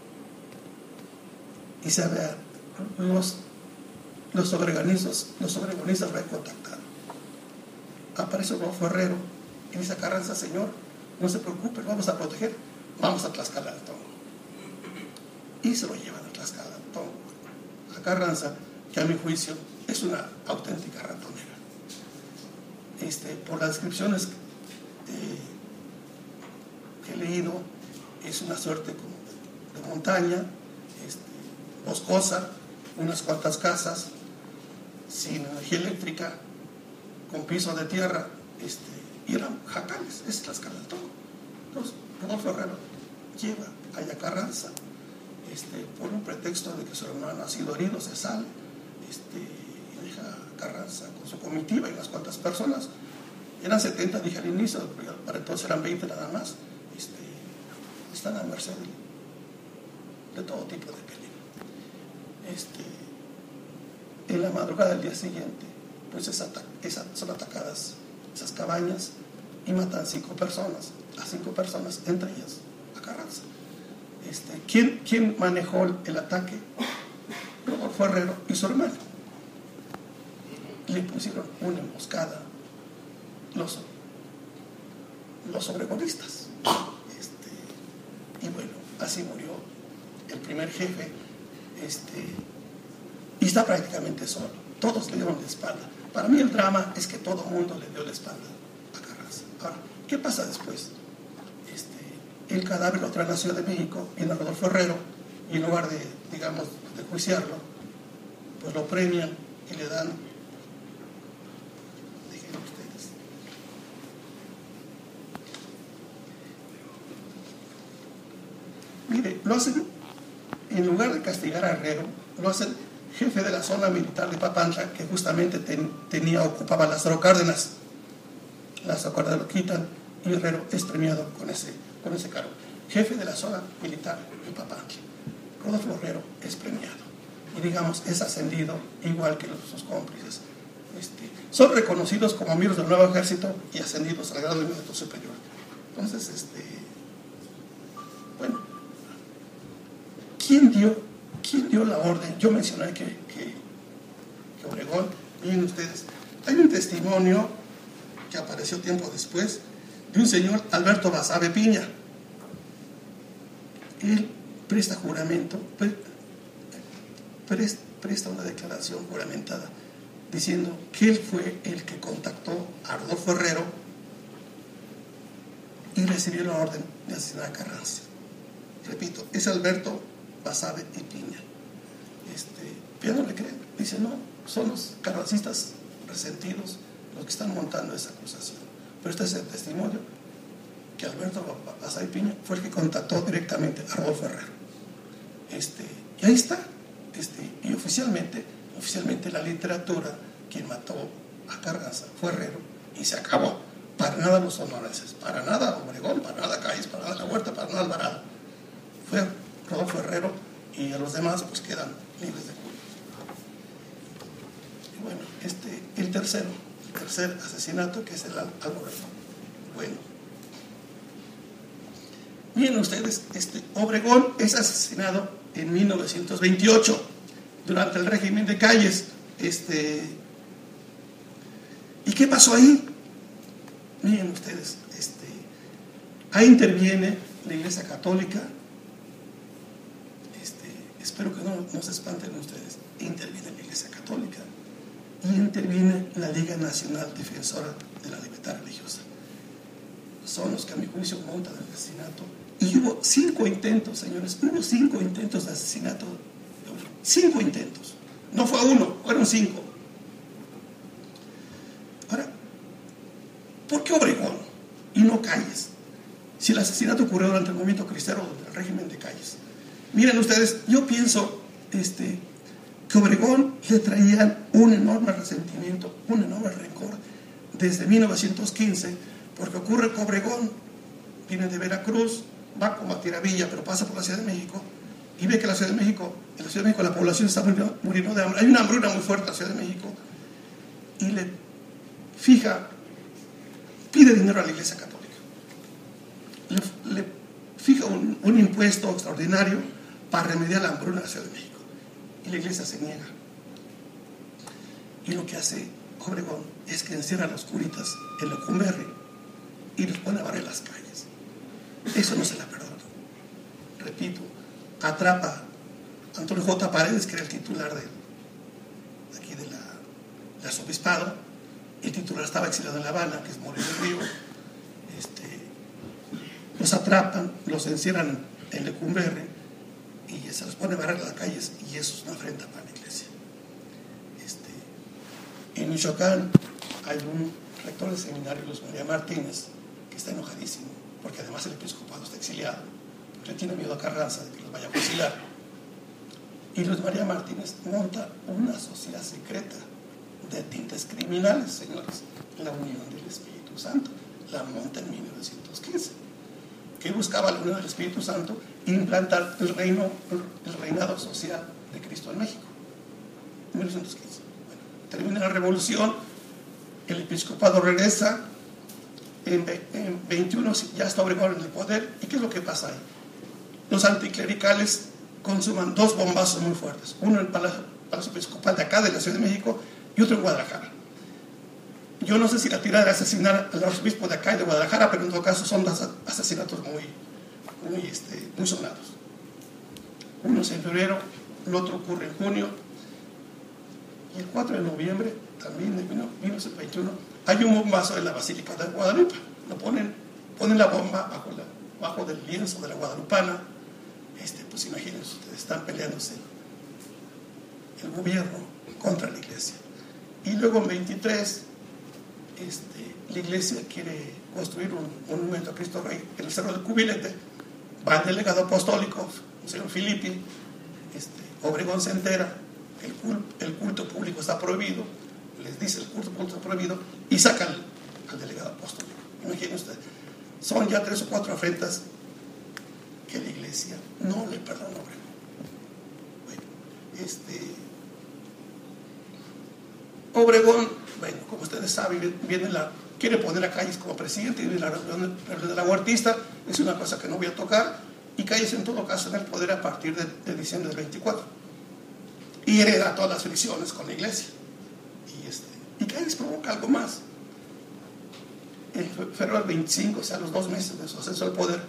y se había, los, los obregonistas, los obregonistas lo habían contactado. Aparece Rodolfo Herrero y dice a Carranza, señor, no se preocupe, vamos a proteger, vamos a Tlaxcala del Tongo. Y se lo llevan a Tlaxcala del Tongo, a Carranza, que a mi juicio es una auténtica ratonera. Este, por las descripciones eh, que he leído, es una suerte como de, de montaña, este, boscosa, unas cuantas casas, sin energía eléctrica, con piso de tierra, este, y eran jacales, es Tlaxcala del Tongo. Entonces, Rodolfo Herrero lleva allá a Carranza, este, por un pretexto de que su hermano ha sido herido, se sale, este, y deja a Carranza con su comitiva y unas cuantas personas. Eran setenta, dije al inicio, para entonces eran veinte nada más. Este, están a merced de, de todo tipo de peligro. Este, en la madrugada del día siguiente, pues es ata- esa, son atacadas esas cabañas y matan cinco personas, a cinco personas, entre ellas a Carranza. Este, ¿quién, ¿Quién manejó el ataque? Rodolfo Herrero y su hermano. Le pusieron una emboscada los, los obregonistas. Este, y bueno, así murió el primer jefe, este, y está prácticamente solo. Todos le dieron la espalda. Para mí el drama es que todo el mundo le dio la espalda a Carranza. Ahora, ¿qué pasa después? Este, el cadáver lo trae a la Ciudad de México, viene a Rodolfo Herrero, y en lugar de, digamos, de juiciarlo, pues lo premian y le dan, déjenme ustedes, mire, lo hacen, en lugar de castigar a Herrero, lo hacen jefe de la zona militar de Papantla, que justamente ten, tenía, ocupaba Lázaro Cárdenas. Lázaro Cárdenas lo quitan y Herrero es premiado con ese, con ese cargo. Jefe de la zona militar de Papantla. Rodolfo Herrero es premiado. Y digamos, es ascendido igual que los, sus cómplices. Este, son reconocidos como miembros del nuevo ejército y ascendidos al grado de inmediato superior. Entonces, este, bueno, ¿quién dio, quién dio la orden? Yo mencioné que, que, que Obregón, miren ustedes, hay un testimonio que apareció tiempo después de un señor Alberto Basabe Piña. Él presta juramento, pre, pre, presta una declaración juramentada diciendo que él fue el que contactó a Rodolfo Herrero y recibió la orden de asesinar a Carranza. Repito, es Alberto Basabe y Piña. Este, pero no le creen, dice no, son los carrancistas resentidos los que están montando esa acusación. Pero este es el testimonio que Alberto Basabe y Piña fue el que contactó directamente a Rodolfo Herrero. Este, y ahí está. Este, y oficialmente, oficialmente la literatura, quien mató a Carranza fue Herrero y se acabó. Para nada los sonorenses, para nada Obregón, para nada Calles, para nada La Huerta, para nada Alvarado. Fue Rodolfo Herrero y a los demás pues quedan libres de culpa. Y bueno, este, el tercero, el tercer asesinato, que es el Alboreno. Bueno, miren ustedes, este, Obregón es asesinado en mil novecientos veintiocho durante el régimen de Calles. Este, ¿y qué pasó ahí? Miren ustedes, este, ahí interviene la Iglesia Católica. Este, espero que no, no se espanten ustedes. Interviene la Iglesia Católica y interviene la Liga Nacional Defensora de la Libertad Religiosa. Son los que a mi juicio montan el asesinato. Y hubo cinco intentos, señores, hubo cinco intentos de asesinato. Cinco intentos. No fue uno, fueron cinco. Ahora, ¿por qué Obregón y no Calles? Si el asesinato ocurrió durante el movimiento cristero del régimen de Calles. Miren ustedes, yo pienso este, que Obregón le traían un enorme resentimiento, un enorme rencor desde mil novecientos quince, porque ocurre que Obregón viene de Veracruz, va como a Tiravilla, pero pasa por la Ciudad de México y ve que la Ciudad de México, en la Ciudad de México la población está muriendo, muriendo de hambre. Hay una hambruna muy fuerte en la Ciudad de México y le fija, pide dinero a la Iglesia Católica. Le, le fija un, un impuesto extraordinario para remediar la hambruna en la Ciudad de México. Y la Iglesia se niega. Y lo que hace Obregón es que encierra a los curitas en Lecumberri y los pone a barrer las calles. Eso no se la perdono. Repito, atrapa a Antonio J. Paredes, que era el titular de, de aquí de la, del arzobispado. El titular estaba exiliado en La Habana, que es Moreno del Río. Este, los atrapan, los encierran en Lecumberri y se los pone a barrer las calles, y eso es una afrenta para la iglesia. Este, en Michoacán hay un rector del seminario, Luis María Martínez, que está enojadísimo, porque además el episcopado está exiliado, porque le tiene miedo a Carranza de que los vaya a fusilar. Y Luis María Martínez monta una sociedad secreta de tintes criminales, señores, la Unión del Espíritu Santo, la monta en mil novecientos quince, que buscaba la Unión del Espíritu Santo e implantar el reino, el reinado social de Cristo en México. mil novecientos quince. Bueno, termina la revolución, el episcopado regresa. En, en veintiuno ya está Obregón en el poder. ¿Y qué es lo que pasa ahí? Los anticlericales consuman dos bombazos muy fuertes, uno en el Palacio, Palacio Episcopal de acá de la Ciudad de México y otro en Guadalajara. Yo no sé si la tirada era asesinar al arzobispo de acá y de Guadalajara, pero en todo caso son dos asesinatos muy, muy, este, muy sonados. Uno es en febrero, el otro ocurre en junio, y el cuatro de noviembre también de mil novecientos veintiuno hay un bombazo en la Basílica de Guadalupe. Lo ponen, ponen la bomba bajo, la, bajo del lienzo de la guadalupana. Este, pues imagínense ustedes, están peleándose el gobierno contra la iglesia. Y luego en veintitrés, este, la iglesia quiere construir un monumento a Cristo Rey en el Cerro del Cubilete. Va el delegado apostólico, el señor Filippi, este, Obregón se entera, el culto, el culto público está prohibido, les dice el culto público está prohibido y sacan al, al delegado apostólico. Imaginen ustedes, son ya tres o cuatro afrentas que la iglesia no le perdonó a Obregón. Bueno, este, Obregón, bueno, como ustedes saben, viene la, quiere poner a Calles como presidente y la rebelión de la muertista, es una cosa que no voy a tocar, y Calles en todo caso en el poder a partir de, de diciembre del veinticuatro, y hereda todas las fricciones con la iglesia. Y, este, y Calles provoca algo más. En febrero del veinticinco, o sea, a los dos meses de su ascenso al poder,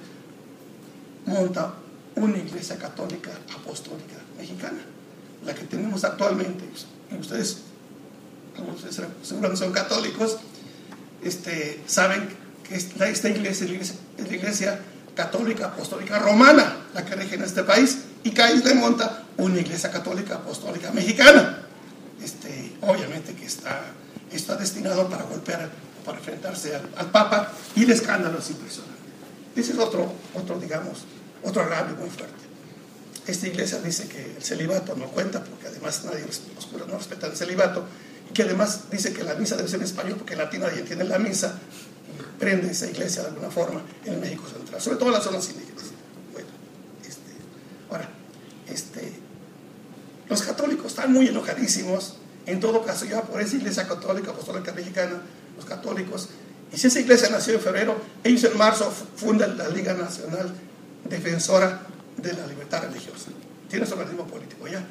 monta una iglesia católica apostólica mexicana, la que tenemos actualmente. Y ustedes, como ustedes seguramente son católicos, este, saben que esta, esta iglesia, la iglesia es la iglesia católica apostólica romana, la que rige en este país, y Calles le monta una iglesia católica apostólica mexicana. Este, obviamente que está, está destinado para golpear, para enfrentarse al, al Papa, y el escándalo es impresionante. Ese es otro, otro, digamos, otro agravio muy fuerte. Esta iglesia dice que el celibato no cuenta, porque además nadie, los curas no respetan el celibato, y que además dice que la misa debe ser en español, porque en latín nadie entiende la misa, y prende esa iglesia de alguna forma en México Central, sobre todo en las zonas indígenas. Bueno, este, ahora, este, los católicos están muy enojadísimos, en todo caso, ya por esa iglesia católica apostólica mexicana, los católicos, y si esa iglesia nació en febrero, ellos en marzo fundan la Liga Nacional Defensora de la Libertad Religiosa. Tiene su organismo político ya.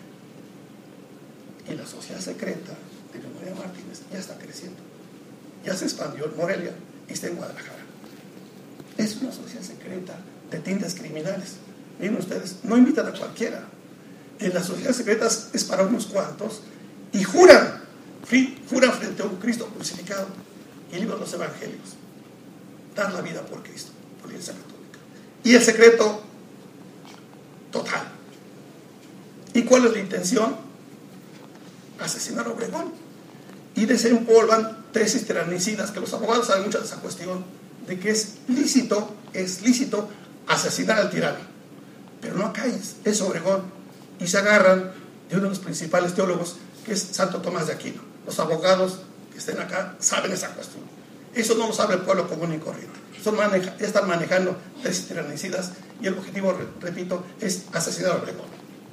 Y la sociedad secreta de María Martínez ya está creciendo. Ya se expandió en Morelia y está en Guadalajara. Es una sociedad secreta de tintes criminales. Miren ustedes, no invitan a cualquiera. En las sociedades secretas es para unos cuantos y juran, juran frente a un Cristo crucificado y libran los evangelios. Dar la vida por Cristo, por la Iglesia Católica. Y el secreto total. ¿Y cuál es la intención? Asesinar a Obregón. Y desempolvan tesis tiranicidas, que los abogados saben mucho de esa cuestión, de que es lícito, es lícito asesinar al tirano, pero no a Calles, es Obregón. Y se agarran de uno de los principales teólogos, que es Santo Tomás de Aquino. Los abogados que estén acá saben esa cuestión. Eso no lo sabe el pueblo común y corriente. Son maneja, ya están manejando tesis tiranicidas y el objetivo, repito, es asesinar a Obregón.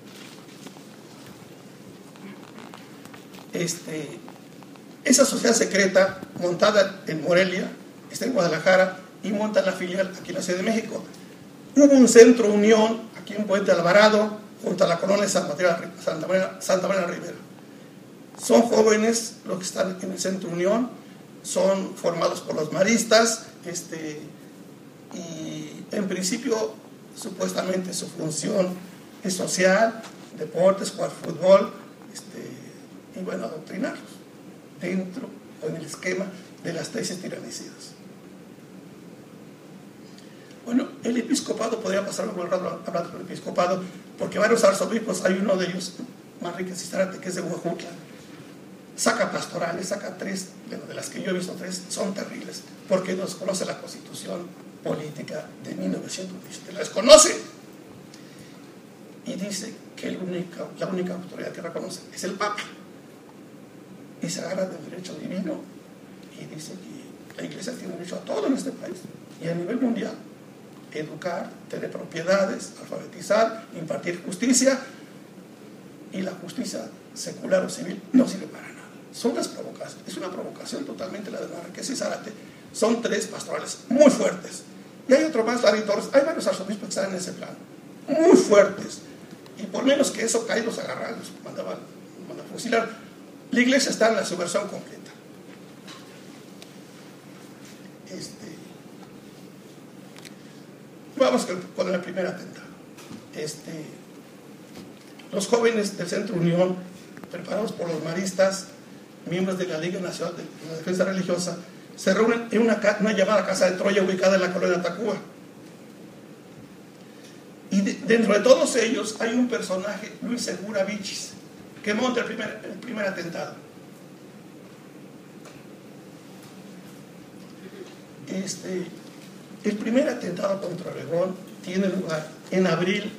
Este, esa sociedad secreta montada en Morelia, está en Guadalajara y monta la filial aquí en la Ciudad de México. Hubo un centro unión aquí en Puente Alvarado, junto a la colonia de Santa María, Santa María, Santa María Rivera. Son jóvenes los que están en el centro unión, son formados por los maristas, este, y en principio supuestamente su función es social, deportes, jugar fútbol, este, y bueno, adoctrinarlos dentro o en el esquema de las tesis tiranicidas. Bueno, el episcopado, podría pasar un buen rato hablando del episcopado, porque varios arzobispos, hay uno de ellos, Manrique Cistrate, que es de Huejutla, saca pastorales, saca tres, bueno, de las que yo he visto tres, son terribles, porque no desconoce la Constitución política de mil novecientos diecisiete, la desconoce, y dice que el única, la única autoridad que reconoce es el Papa, y se agarra del derecho divino, y dice que la Iglesia tiene derecho a todo en este país, y a nivel mundial, educar, tener propiedades, alfabetizar, impartir justicia, y la justicia secular o civil no sirve para nada. Son las provocaciones, es una provocación totalmente la de Manrique Cistrate. Son tres pastorales muy fuertes. Y hay otro más, Larry Torres, hay varios arzobispos que están en ese plan, muy fuertes. Y por menos que eso, cae, los agarraban, los mandaban, mandaban fusilar. La iglesia está en la subversión completa. Este, vamos con el primer atentado. Este, los jóvenes del Centro Unión, preparados por los maristas, miembros de la Liga Nacional de la Defensa Religiosa, se reúnen en una, una llamada Casa de Troya ubicada en la colonia Tacuba. Y de, dentro de todos ellos hay un personaje, Luis Segura Vichis, que que monta el primer, el primer atentado. Este, el primer atentado contra Obregón tiene lugar en abril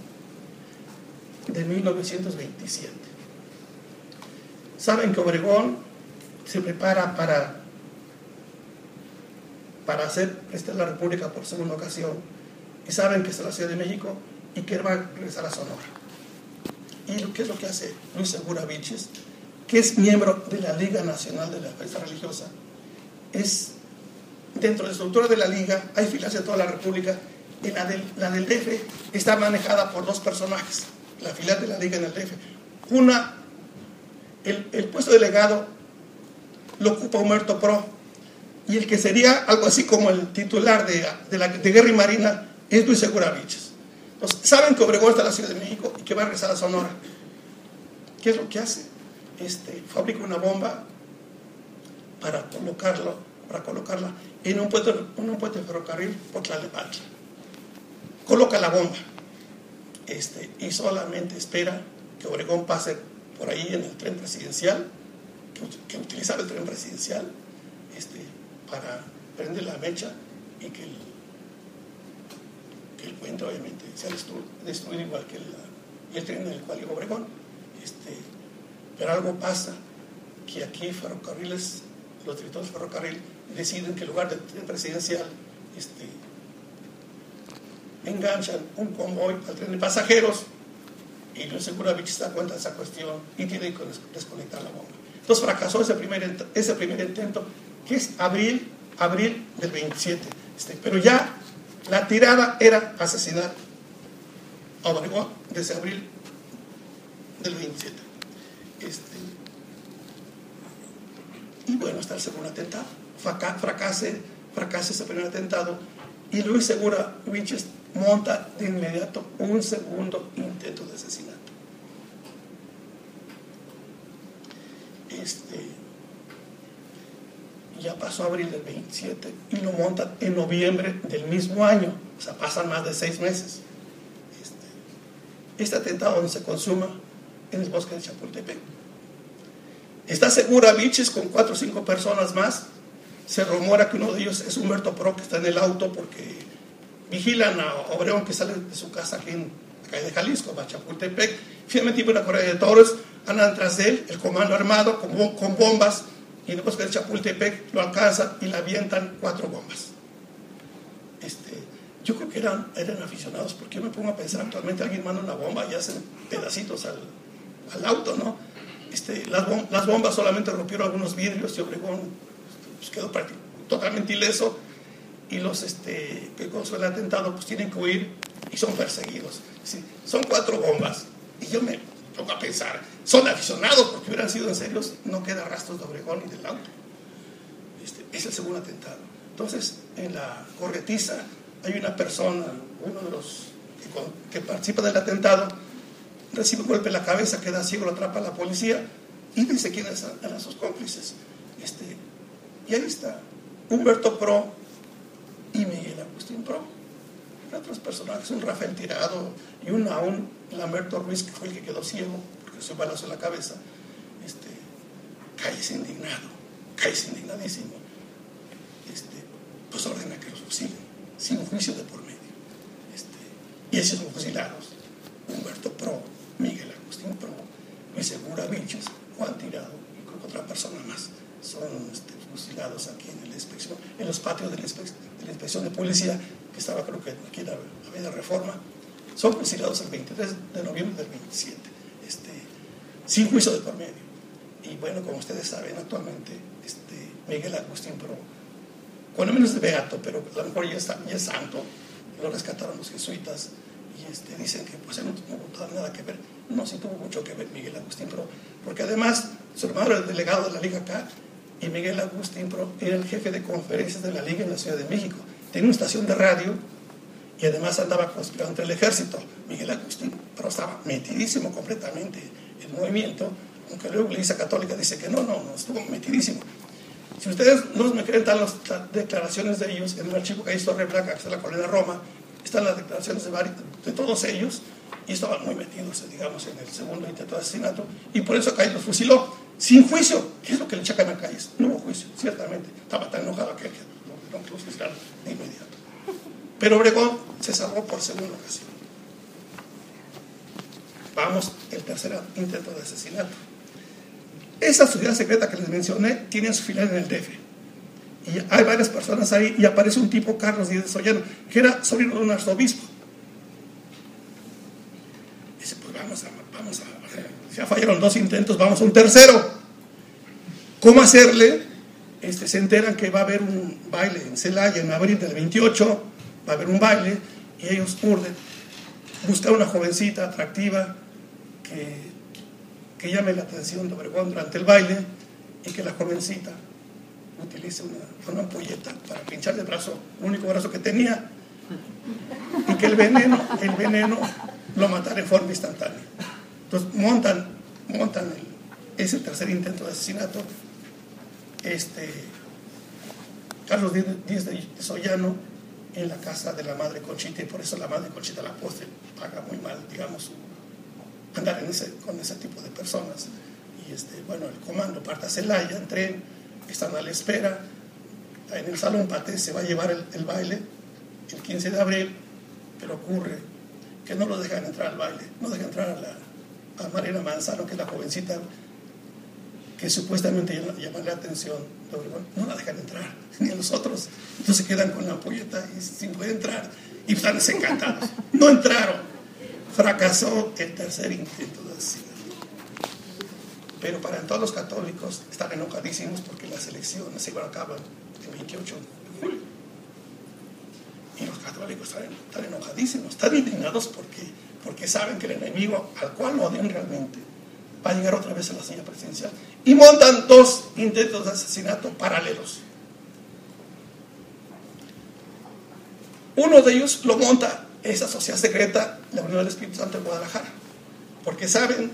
de mil novecientos veintisiete. Saben que Obregón se prepara para, para hacer prestar la República por segunda ocasión, y saben que está en la Ciudad de México y que va a regresar a Sonora. ¿Y qué es lo que hace Luis Segura Vilches, que es miembro de la Liga Nacional de la Defensa Religiosa? Es, dentro de la estructura de la Liga hay filiales de toda la República, y la del, la del D F está manejada por dos personajes, la filial de la Liga en el D F. Una, el, el puesto de delegado lo ocupa Humerto Pro, y el que sería algo así como el titular de, de, la, de Guerra y Marina es Luis Segura Vilches. Entonces, saben que Obregón está en la Ciudad de México y que va a regresar a Sonora. ¿Qué es lo que hace? Este, fabrica una bomba para colocarlo, para colocarla en un puente, en un puente de ferrocarril por Tlalnepantla. Coloca la bomba, este, y solamente espera que Obregón pase por ahí en el tren presidencial, que, que utilizaba el tren presidencial este, para prender la mecha y que el, que el puente obviamente sea destruido igual que el, el tren en el cual iba Obregón. Este, pero algo pasa, que aquí ferrocarriles, los directores de ferrocarril deciden que en lugar del tren presidencial este, enganchan un convoy al tren de pasajeros, y Luis Segura Vilches se da cuenta de esa cuestión y tiene que desconectar la bomba. Entonces fracasó ese primer, ese primer intento, que es abril, abril del veintisiete. Este, pero ya la tirada era asesinar a Obregón desde abril del veintisiete. Este, y bueno, está el segundo atentado. Fracase, fracase ese primer atentado, y Luis Segura Vilches monta de inmediato un segundo intento de asesinato. Este, ya pasó abril del veintisiete y lo monta en noviembre del mismo año, o sea, pasan más de seis meses. Este, este atentado donde se consuma en el bosque de Chapultepec. Está Segura Vilches con cuatro o cinco personas más. Se rumora que uno de ellos es Humerto Pro, que está en el auto porque vigilan a Obregón, que sale de su casa aquí en la calle de Jalisco, va a Chapultepec. Finalmente iba una correa de toros, andan tras de él, el comando armado con, con bombas, y en el bosque de Chapultepec lo alcanzan y le avientan cuatro bombas. Este, yo creo que eran, eran aficionados, porque yo me pongo a pensar, actualmente alguien manda una bomba y hacen pedacitos al, al auto, ¿no? Este, las, bom las bombas solamente rompieron algunos vidrios y Obregón pues, quedó totalmente ileso, y los este, que con el atentado pues tienen que huir y son perseguidos. Sí, son cuatro bombas, y yo me pongo a pensar, son aficionados, porque hubieran sido en serios, no queda rastros de Obregón ni del auto. Este, es el segundo atentado. Entonces, en la corretiza hay una persona, uno de los que, con, que participa del atentado, recibe un golpe en la cabeza, queda ciego, lo atrapa la policía y dice quiénes eran sus cómplices. Este, y ahí está Humerto Pro y Miguel Agustín Pro. Otros personajes, un Rafael Tirado y un aún Lamberto Ruiz, que fue el que quedó ciego porque se balazo en la cabeza. Este, cállese indignado, cállese indignadísimo. Este, pues ordena que los fusilen sin juicio de por medio. Este, y esos son fusilados: Humerto Pro, Miguel Agustín Pro, Luis Segura Vilches, Juan Tirado y con otra persona más. Son este, fusilados aquí en la inspección, en los patios de la, inspe de la inspección de policía, que estaba creo que aquí en la Avenida Reforma. Son fusilados el veintitrés de noviembre del veintisiete, este, sin juicio de por medio. Y bueno, como ustedes saben, actualmente este, Miguel Agustín Pro, cuando menos de beato, pero a lo mejor ya, está, ya es santo, lo rescataron los jesuitas, y este, dicen que pues no tuvo nada que ver. No, sí tuvo mucho que ver Miguel Agustín Pro, porque además su hermano era el delegado de la Liga acá, y Miguel Agustín Pro era el jefe de conferencias de la Liga en la Ciudad de México. Tenía una estación de radio y además andaba conspirando entre el ejército. Miguel Agustín Pro estaba metidísimo completamente en el movimiento, aunque luego la Iglesia Católica dice que no, no, no, estuvo metidísimo. Si ustedes no me creen, están las declaraciones de ellos en un archivo que hay Torre Blanca, que está en la colonia Roma, están las declaraciones de, varios, de todos ellos, y estaban muy metidos, digamos, en el segundo intento de asesinato, y por eso Calles los fusiló, sin juicio. ¿Qué es lo que le achacan a Calles? No hubo juicio, ciertamente. Estaba tan enojado aquel que no, no los fusilaron de inmediato. Pero Obregón se salvó por segunda ocasión. Vamos, el tercer intento de asesinato. Esa sociedad secreta que les mencioné tiene su filial en el D F. Y hay varias personas ahí, y aparece un tipo, Carlos Díez de Sollano, que era sobrino de un arzobispo. Dice, pues vamos a, vamos a, ya fallaron dos intentos, vamos a un tercero. ¿Cómo hacerle? Este, se enteran que va a haber un baile en Celaya en abril del veintiocho, va a haber un baile, y ellos urden buscar una jovencita atractiva que, que llame la atención de Obregón durante el baile, y que la jovencita utilice una, una ampolleta para pincharle el brazo, el único brazo que tenía, y que el veneno, el veneno lo matara en forma instantánea. Entonces montan, montan el, ese tercer intento de asesinato. Este, Carlos Díez de Sollano en la casa de la madre Conchita, y por eso la madre Conchita la postre paga muy mal, digamos, andar en ese, con ese tipo de personas. Y este, bueno, el comando parte a Celaya en tren, están a la espera. En el Salón Paté se va a llevar el, el baile el quince de abril, pero ocurre que no lo dejan entrar al baile, no dejan entrar a, la, a Mariana Manzano, que es la jovencita que supuestamente llama la atención de Obregón, no la dejan entrar, ni a los otros. Entonces se quedan con la ampolleta y sin poder entrar, y están desencantados. No entraron. Fracasó el tercer intento de asesinato. Pero para todos los católicos están enojadísimos porque las elecciones se llevaron a cabo el veintiocho de julio. Y los católicos están, están enojadísimos, están indignados porque, porque saben que el enemigo, al cual odian realmente, va a llegar otra vez a la silla presidencial. Y montan dos intentos de asesinato paralelos. Uno de ellos lo monta esa sociedad secreta, la Unión del Espíritu Santo en Guadalajara, porque saben,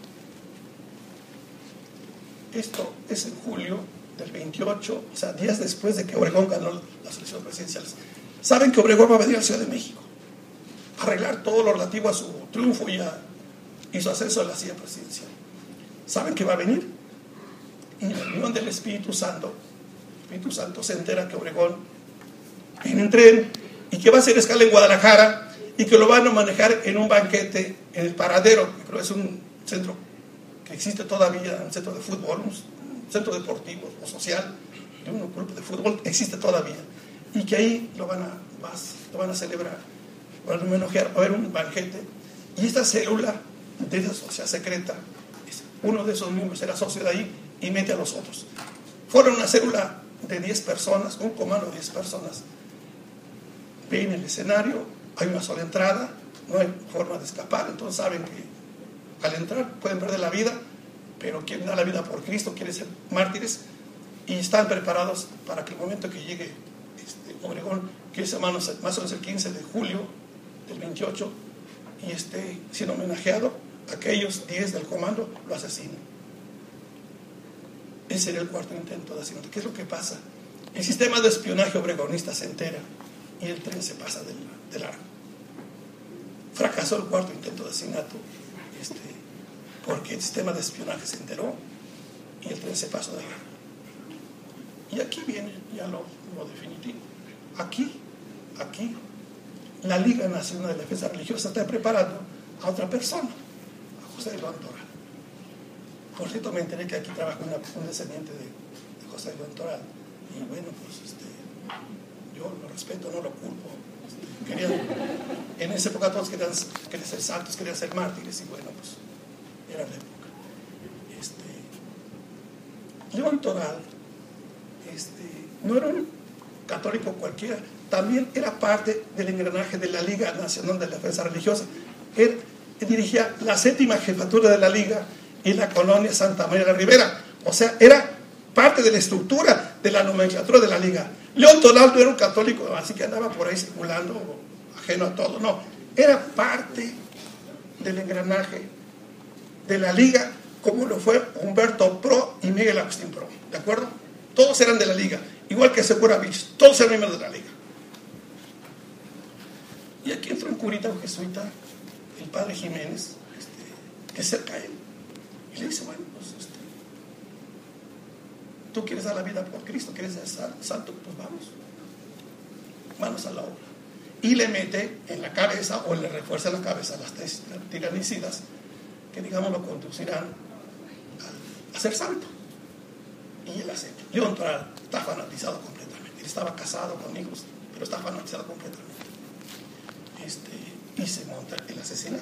esto es en julio del veintiocho, o sea, días después de que Obregón ganó las elecciones presidenciales. Saben que Obregón va a venir a la Ciudad de México a arreglar todo lo relativo a su triunfo y, a, y su ascenso a la silla presidencial. Saben que va a venir, y en la Unión del Espíritu Santo, el Espíritu Santo se entera que Obregón viene en tren y que va a hacer escala en Guadalajara y que lo van a manejar en un banquete en el Paradero, que creo que es un centro que existe todavía, un centro de fútbol, un centro deportivo o social, de un grupo de fútbol, existe todavía, y que ahí lo van a, lo van a celebrar, van a homenajear, va a haber un banquete, y esta célula de esa sociedad secreta, uno de esos miembros era socio de ahí y mete a los otros. Fueron una célula de diez personas, un comando de diez personas. Ven el escenario, hay una sola entrada, no hay forma de escapar, entonces saben que al entrar pueden perder la vida, pero quieren dar la vida por Cristo, quieren ser mártires, y están preparados para que el momento que llegue este, Obregón, que es más o menos el quince de julio del veintiocho, y esté siendo homenajeado, aquellos diez del comando lo asesinan. Ese sería el cuarto intento de asesinato. ¿Qué es lo que pasa? El sistema de espionaje obregonista se entera y el tren se pasa del, del largo. Fracasó el cuarto intento de asesinato este, porque el sistema de espionaje se enteró y el tren se pasó de largo. Y aquí viene ya lo, lo definitivo. Aquí, aquí, la Liga Nacional de Defensa Religiosa está preparando a otra persona, a José León Toral. Por cierto, me enteré que aquí trabaja una, un descendiente de, de José León Toral. Y bueno, pues este, yo lo respeto, no lo culpo. Este, querían, en esa época todos querían, querían ser santos, querían ser mártires, y bueno, pues era la época. Este, León Toral este, no era un católico cualquiera, también era parte del engranaje de la Liga Nacional de Defensa Religiosa. Él dirigía la séptima jefatura de la Liga en la colonia Santa María de la Ribera, o sea, era parte de la estructura de la nomenclatura de la Liga. León Toral no era un católico, así que andaba por ahí circulando, ajeno a todo, no, era parte del engranaje de la Liga, como lo fue Humberto Pro y Miguel Agustín Pro, ¿de acuerdo? Todos eran de la Liga, igual que Segura Beach, todos eran miembros de la Liga. Y aquí entra un curita, un jesuita, el padre Jiménez, este, que es cerca a él, y le dice, bueno, pues este, tú quieres dar la vida por Cristo, quieres ser santo, pues vamos, manos a la obra. Y le mete en la cabeza, o le refuerza en la cabeza las tiranicidas, que digamos lo conducirán a, a ser santo. Y él acepta. León Toral está fanatizado completamente. Él estaba casado con hijos, pero está fanatizado completamente. Este, y se monta el asesinato.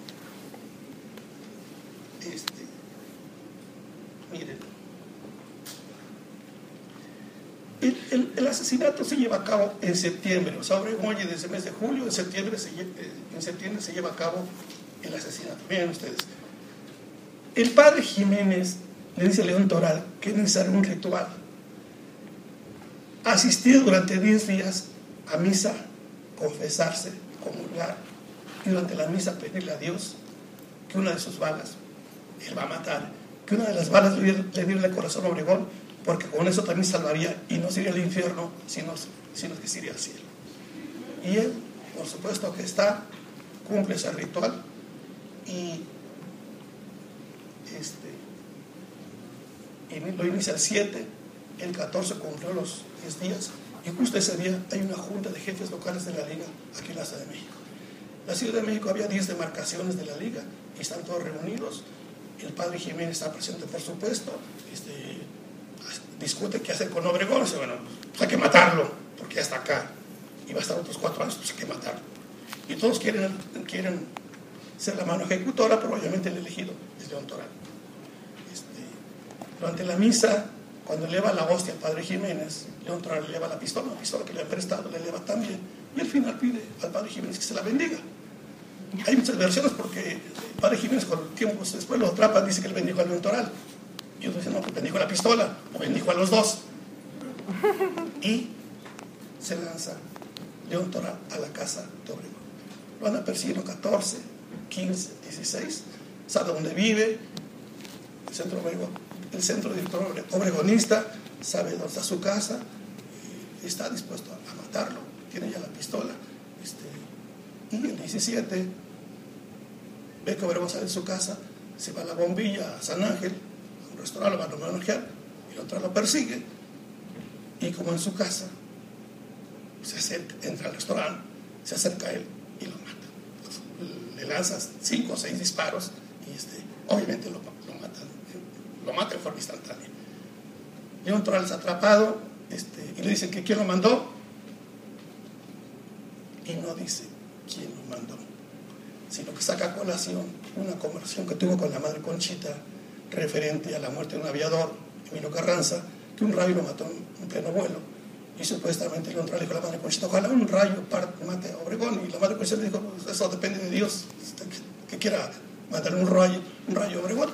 Este, miren, el, el, el asesinato se lleva a cabo en septiembre, o sea, oye, desde el mes de julio, en septiembre, se, en septiembre se lleva a cabo el asesinato. Miren ustedes, el padre Jiménez le dice a León Toral que es necesario un ritual: asistir durante diez días a misa, confesarse, comulgar, y durante la misa pedirle a Dios que una de sus balas él va a matar, que una de las balas le, le diera el corazón a Obregón, porque con eso también salvaría y no sería el infierno, sino, sino que sería el cielo. Y él, por supuesto que está, cumple ese ritual, y este y lo inicia el siete, el catorce cumplió los diez días, y justo ese día hay una junta de jefes locales de la Liga aquí en la Ciudad de México. En la Ciudad de México había diez demarcaciones de la Liga y están todos reunidos. El padre Jiménez está presente, por supuesto. Este, discute qué hacer con Obregón. Dice, bueno, pues hay que matarlo porque ya está acá y va a estar otros cuatro años, pues hay que matarlo. Y todos quieren, quieren ser la mano ejecutora, pero obviamente el elegido es León Toral. Este, durante la misa, cuando eleva la hostia al padre Jiménez, León Toral le eleva la pistola, la pistola que le han prestado, le eleva también, y al final pide al padre Jiménez que se la bendiga. Hay muchas versiones, porque el padre Jiménez, con el tiempo después lo atrapan, dice que él bendijo a León Toral, y otros dicen, no, pues bendijo la pistola, o bendijo a los dos. Y se lanza León Toral a la casa de Obregón. Lo anda persiguiendo catorce, quince, dieciséis, sabe dónde vive, el centro Obregón, el centro director obregonista, sabe dónde está su casa, y está dispuesto a matarlo, tiene ya la pistola. Este, y el diecisiete ve que Obregón sale de su casa, se va a la Bombilla, a San Ángel, a un restaurante, lo van a homenajear, y el otro lo persigue, y como en su casa, se acerca, entra al restaurante, se acerca a él y lo mata. Le lanza cinco o seis disparos y este, obviamente lo, lo mata, lo mata de forma instantánea. León Toral es atrapado, este, y le dicen que quién lo mandó, y no dice quién lo mandó, sino que saca a colación una conversación que tuvo con la madre Conchita referente a la muerte de un aviador, Emilio Carranza, que un rayo lo mató en pleno vuelo, y supuestamente León Toral dijo a la madre Conchita, ojalá un rayo mate a Obregón, y la madre Conchita le dijo, pues eso depende de Dios, que, que quiera matar un rayo, un rayo a Obregón.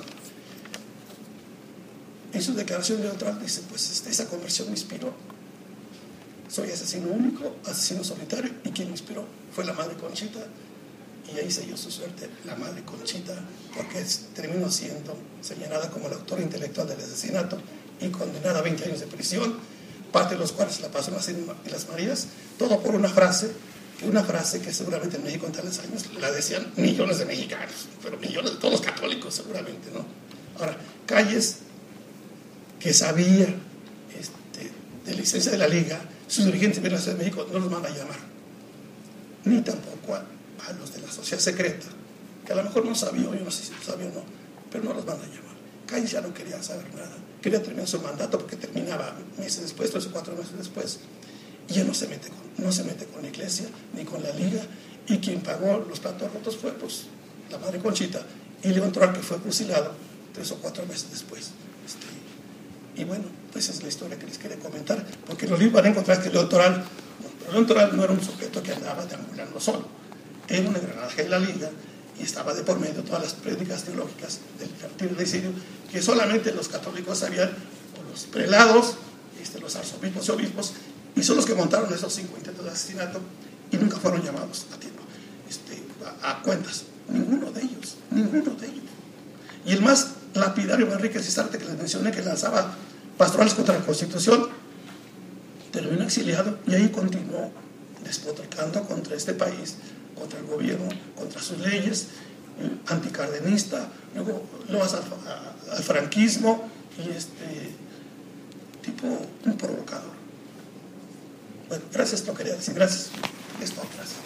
En su declaración León Toral dice, pues este, esa conversión me inspiró, soy asesino único, asesino solitario, y quien me inspiró fue la madre Conchita, y ahí selló su suerte la madre Conchita, porque es, terminó siendo señalada como la autora intelectual del asesinato y condenada a veinte años de prisión, parte de los cuales la pasó en las Marías, todo por una frase, que una frase que seguramente en México en tales años la decían millones de mexicanos, pero millones de todos los católicos seguramente, ¿no? Ahora, Calles, que sabía este, de licencia de la Liga, sus dirigentes de la Ciudad de México no los van a llamar, ni tampoco a, a los de la sociedad secreta, que a lo mejor no sabía, yo no sé si sabía o no, pero no los van a llamar. Calles ya no quería saber nada, quería terminar su mandato porque terminaba meses después, tres o cuatro meses después, y ya no se mete con, no se mete con la iglesia ni con la Liga, y quien pagó los platos rotos fue pues la madre Conchita y León Toral, que fue fusilado tres o cuatro meses después. Este, y bueno, pues es la historia que les quería comentar, porque los libros van a encontrar que León Toral, no, León Toral no era un sujeto que andaba deambulando solo, era un engranaje de la Liga, y estaba de por medio todas las prédicas teológicas del fratricidio que solamente los católicos sabían, o los prelados, este, los arzobispos y obispos, y son los que montaron esos cinco intentos de asesinato y nunca fueron llamados a tiempo, este, a, a cuentas, ninguno de ellos, ninguno de ellos. Y el más lapidario, Enrique Cisarte, que les mencioné, que lanzaba pastorales contra la Constitución, terminó exiliado y ahí continuó despotricando contra este país, contra el gobierno, contra sus leyes, eh, anticardenista, luego lo vas al, al franquismo y este tipo un provocador. Bueno, gracias, esto quería decir, gracias. Esto, gracias.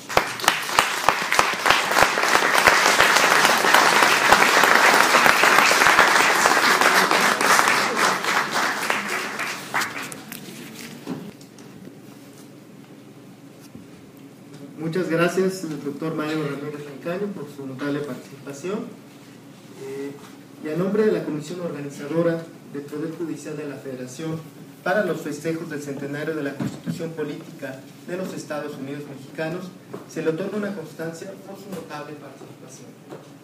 Muchas gracias, doctor Mario Ramírez Rancaño, por su notable participación. Eh, y a nombre de la Comisión Organizadora del Poder Judicial de la Federación para los festejos del centenario de la Constitución Política de los Estados Unidos Mexicanos, se le otorga una constancia por su notable participación.